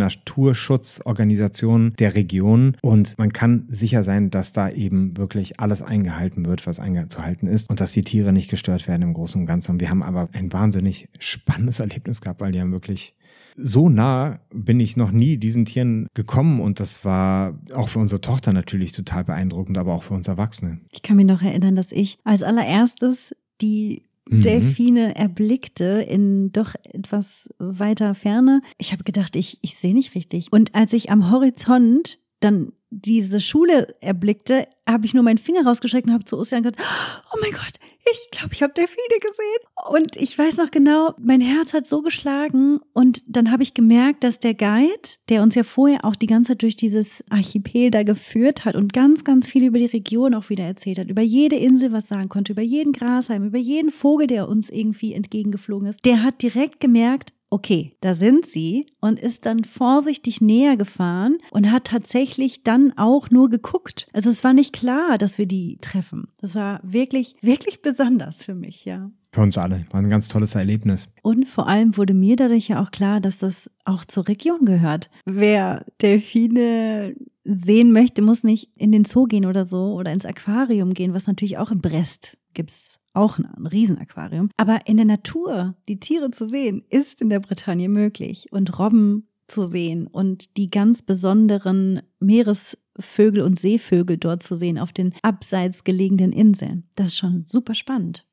Naturschutzorganisationen der Region und man kann sicher sein, dass da eben wirklich alles eingehalten wird, was einzuhalten ist und dass die Tiere nicht gestört werden im Großen und Ganzen. Wir haben aber ein wahnsinnig spannendes Erlebnis gehabt, weil die haben wirklich so nah bin ich noch nie diesen Tieren gekommen und das war auch für unsere Tochter natürlich total beeindruckend, aber auch für uns Erwachsene. Ich kann mich noch erinnern, dass ich als allererstes die Delfine erblickte in doch etwas weiter Ferne. Ich habe gedacht, ich sehe nicht richtig. Und als ich am Horizont dann diese Schule erblickte, habe ich nur meinen Finger rausgestreckt und habe zu Ossian gesagt, oh mein Gott, ich glaube, ich habe Delfine gesehen. Und ich weiß noch genau, mein Herz hat so geschlagen und dann habe ich gemerkt, dass der Guide, der uns ja vorher auch die ganze Zeit durch dieses Archipel da geführt hat und ganz, ganz viel über die Region auch wieder erzählt hat, über jede Insel was sagen konnte, über jeden Grashalm, über jeden Vogel, der uns irgendwie entgegengeflogen ist, der hat direkt gemerkt, okay, da sind sie und ist dann vorsichtig näher gefahren und hat tatsächlich dann auch nur geguckt. Also es war nicht klar, dass wir die treffen. Das war wirklich, wirklich besonders für mich, ja. Für uns alle. War ein ganz tolles Erlebnis. Und vor allem wurde mir dadurch ja auch klar, dass das auch zur Region gehört. Wer Delfine sehen möchte, muss nicht in den Zoo gehen oder so oder ins Aquarium gehen, was natürlich auch in Brest gibt's. Auch ein Riesenaquarium. Aber in der Natur die Tiere zu sehen, ist in der Bretagne möglich. Und Robben zu sehen und die ganz besonderen Meeresvögel und Seevögel dort zu sehen auf den abseits gelegenen Inseln. Das ist schon super spannend.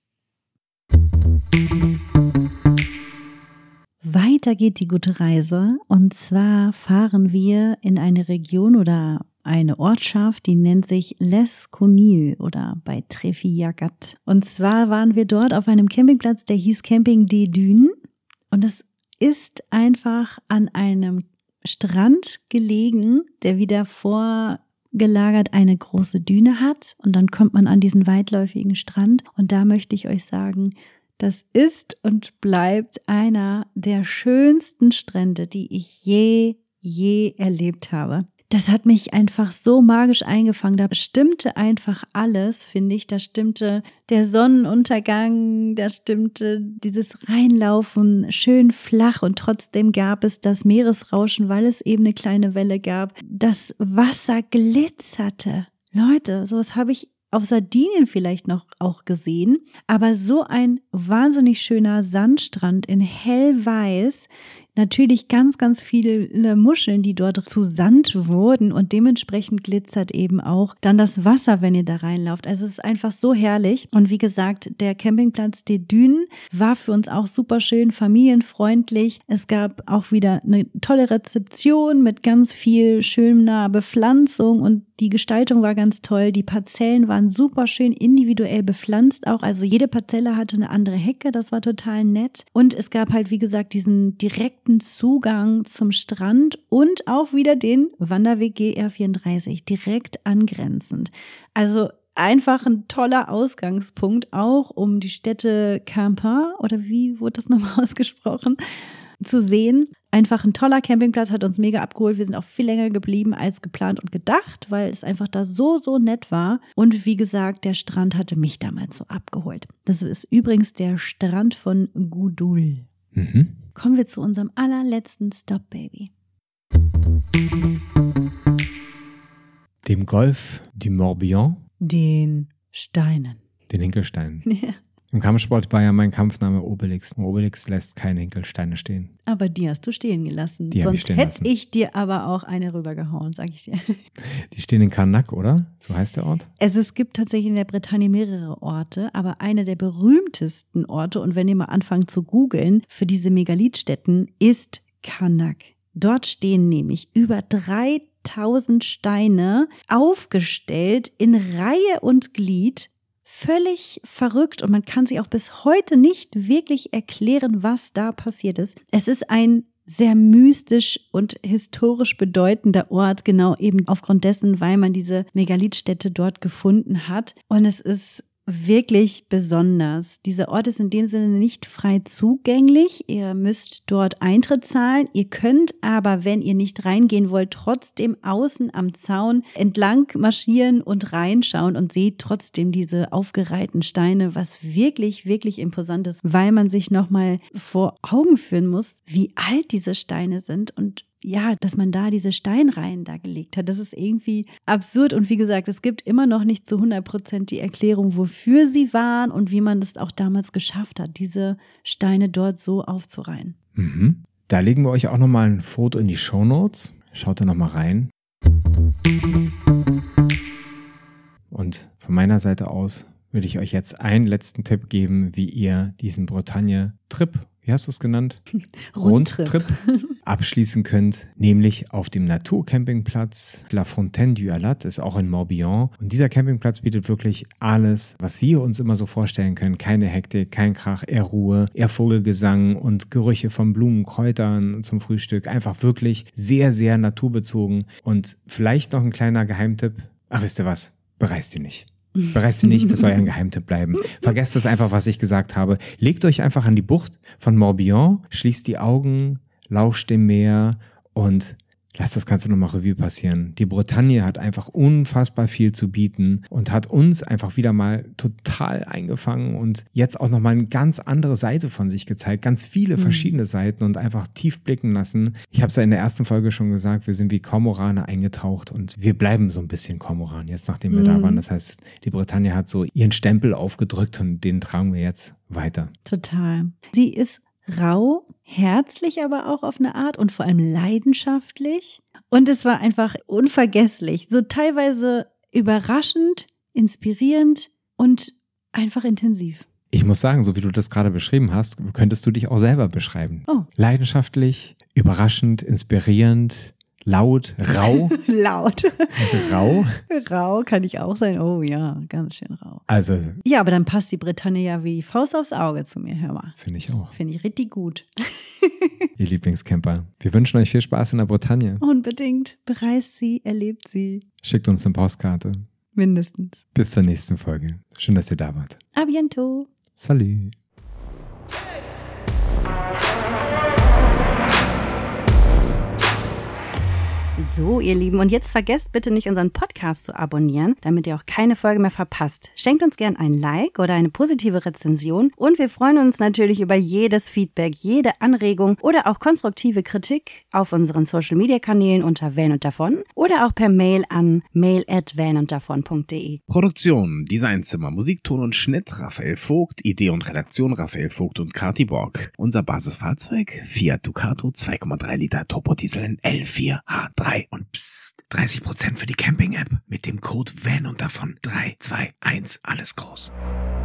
Weiter geht die gute Reise. Und zwar fahren wir in eine Region oder eine Ortschaft, die nennt sich Les Conilles oder bei Treffillagat. Und zwar waren wir dort auf einem Campingplatz, der hieß Camping des Dunes. Und das ist einfach an einem Strand gelegen, der wieder vorgelagert eine große Düne hat. Und dann kommt man an diesen weitläufigen Strand. Und da möchte ich euch sagen, Das ist und bleibt einer der schönsten Strände, die ich je erlebt habe. Das hat mich einfach so magisch eingefangen. Da stimmte einfach alles, finde ich. Da stimmte der Sonnenuntergang, da stimmte dieses Reinlaufen schön flach und trotzdem gab es das Meeresrauschen, weil es eben eine kleine Welle gab. Das Wasser glitzerte. Leute, sowas habe ich auf Sardinien vielleicht noch auch gesehen, aber so ein wahnsinnig schöner Sandstrand in hellweiß, natürlich ganz, ganz viele Muscheln, die dort zu Sand wurden und dementsprechend glitzert eben auch dann das Wasser, wenn ihr da reinlauft. Also es ist einfach so herrlich und wie gesagt, der Campingplatz des Dunes war für uns auch super schön, familienfreundlich. Es gab auch wieder eine tolle Rezeption mit ganz viel schöner Bepflanzung und die Gestaltung war ganz toll. Die Parzellen waren super schön individuell bepflanzt auch. Also jede Parzelle hatte eine andere Hecke. Das war total nett. Und es gab halt, wie gesagt, diesen direkten Zugang zum Strand und auch wieder den Wanderweg GR34 direkt angrenzend. Also einfach ein toller Ausgangspunkt auch, um die Stätte Campan, oder wie wurde das nochmal ausgesprochen, zu sehen. Einfach ein toller Campingplatz, hat uns mega abgeholt. Wir sind auch viel länger geblieben als geplant und gedacht, weil es einfach da so nett war. Und wie gesagt, der Strand hatte mich damals so abgeholt. Das ist übrigens der Strand von Goudoul. Mhm. Kommen wir zu unserem allerletzten Stop, Baby. Dem Golf du Morbihan. Den Steinen. Den Hinkelsteinen. Ja. Im Kampfsport war ja mein Kampfname Obelix. Obelix lässt keine Hinkelsteine stehen. Aber die hast du stehen gelassen. Die habe ich Sonst stehen hätte lassen. ich dir aber auch eine rübergehauen, sag ich dir. Die stehen in Karnak, oder? So heißt der Ort? Es gibt tatsächlich in der Bretagne mehrere Orte, aber einer der berühmtesten Orte, und wenn ihr mal anfangt zu googeln, für diese Megalithstätten ist Karnak. Dort stehen nämlich über 3000 Steine aufgestellt in Reihe und Glied. Völlig verrückt und man kann sich auch bis heute nicht wirklich erklären, was da passiert ist. Es ist ein sehr mystisch und historisch bedeutender Ort, genau eben aufgrund dessen, weil man diese Megalithstätte dort gefunden hat. Und es ist wirklich besonders. Dieser Ort ist in dem Sinne nicht frei zugänglich. Ihr müsst dort Eintritt zahlen. Ihr könnt aber, wenn ihr nicht reingehen wollt, trotzdem außen am Zaun entlang marschieren und reinschauen und seht trotzdem diese aufgereihten Steine, was wirklich, wirklich imposant ist, weil man sich nochmal vor Augen führen muss, wie alt diese Steine sind und ja, dass man da diese Steinreihen da gelegt hat, das ist irgendwie absurd. Und wie gesagt, es gibt immer noch nicht zu 100% die Erklärung, wofür sie waren und wie man das auch damals geschafft hat, diese Steine dort so aufzureihen. Mhm. Da legen wir euch auch nochmal ein Foto in die Shownotes. Schaut da nochmal rein. Und von meiner Seite aus würde ich euch jetzt einen letzten Tipp geben, wie ihr diesen Bretagne-Trip, wie hast du es genannt? Rundtrip. Abschließen könnt, nämlich auf dem Naturcampingplatz La Fontaine du Alat, ist auch in Morbihan. Und dieser Campingplatz bietet wirklich alles, was wir uns immer so vorstellen können. Keine Hektik, kein Krach, eher Ruhe, eher Vogelgesang und Gerüche von Blumen, Kräutern zum Frühstück. Einfach wirklich sehr, sehr naturbezogen. Und vielleicht noch ein kleiner Geheimtipp. Ach, wisst ihr was? Bereist ihr nicht. Bereist ihr nicht, das soll ja ein Geheimtipp bleiben. Vergesst das einfach, was ich gesagt habe. Legt euch einfach an die Bucht von Morbihan, schließt die Augen, lauscht dem Meer und lasst das Ganze nochmal Revue passieren. Die Bretagne hat einfach unfassbar viel zu bieten und hat uns einfach wieder mal total eingefangen und jetzt auch nochmal eine ganz andere Seite von sich gezeigt. Ganz viele verschiedene Seiten und einfach tief blicken lassen. Ich habe es ja in der ersten Folge schon gesagt, wir sind wie Kormorane eingetaucht und wir bleiben so ein bisschen Kormoran, jetzt nachdem wir da waren. Das heißt, die Bretagne hat so ihren Stempel aufgedrückt und den tragen wir jetzt weiter. Total. Sie ist rau, herzlich aber auch auf eine Art und vor allem leidenschaftlich. Und es war einfach unvergesslich. So teilweise überraschend, inspirierend und einfach intensiv. Ich muss sagen, so wie du das gerade beschrieben hast, könntest du dich auch selber beschreiben. Oh. Leidenschaftlich, überraschend, inspirierend, laut, rau. Laut. Rau. Rau kann ich auch sein. Oh ja, ganz schön rau. Also. Ja, aber dann passt die Bretagne ja wie Faust aufs Auge zu mir, hör mal. Finde ich auch. Finde ich richtig gut. Ihr Lieblingscamper. Wir wünschen euch viel Spaß in der Bretagne. Unbedingt. Bereist sie, erlebt sie. Schickt uns eine Postkarte. Mindestens. Bis zur nächsten Folge. Schön, dass ihr da wart. A bientôt. Salut. So, ihr Lieben, und jetzt vergesst bitte nicht, unseren Podcast zu abonnieren, damit ihr auch keine Folge mehr verpasst. Schenkt uns gern ein Like oder eine positive Rezension und wir freuen uns natürlich über jedes Feedback, jede Anregung oder auch konstruktive Kritik auf unseren Social-Media-Kanälen unter Van und Davon oder auch per Mail an mail@vanunddavon.de. Produktion, Designzimmer, Musik, Ton und Schnitt Raphael Vogt, Idee und Redaktion Raphael Vogt und Kati Borg. Unser Basisfahrzeug Fiat Ducato 2,3 Liter Turbodiesel in L4H3. Und psst, 30% für die Camping-App mit dem Code Van und Davon 321, alles groß.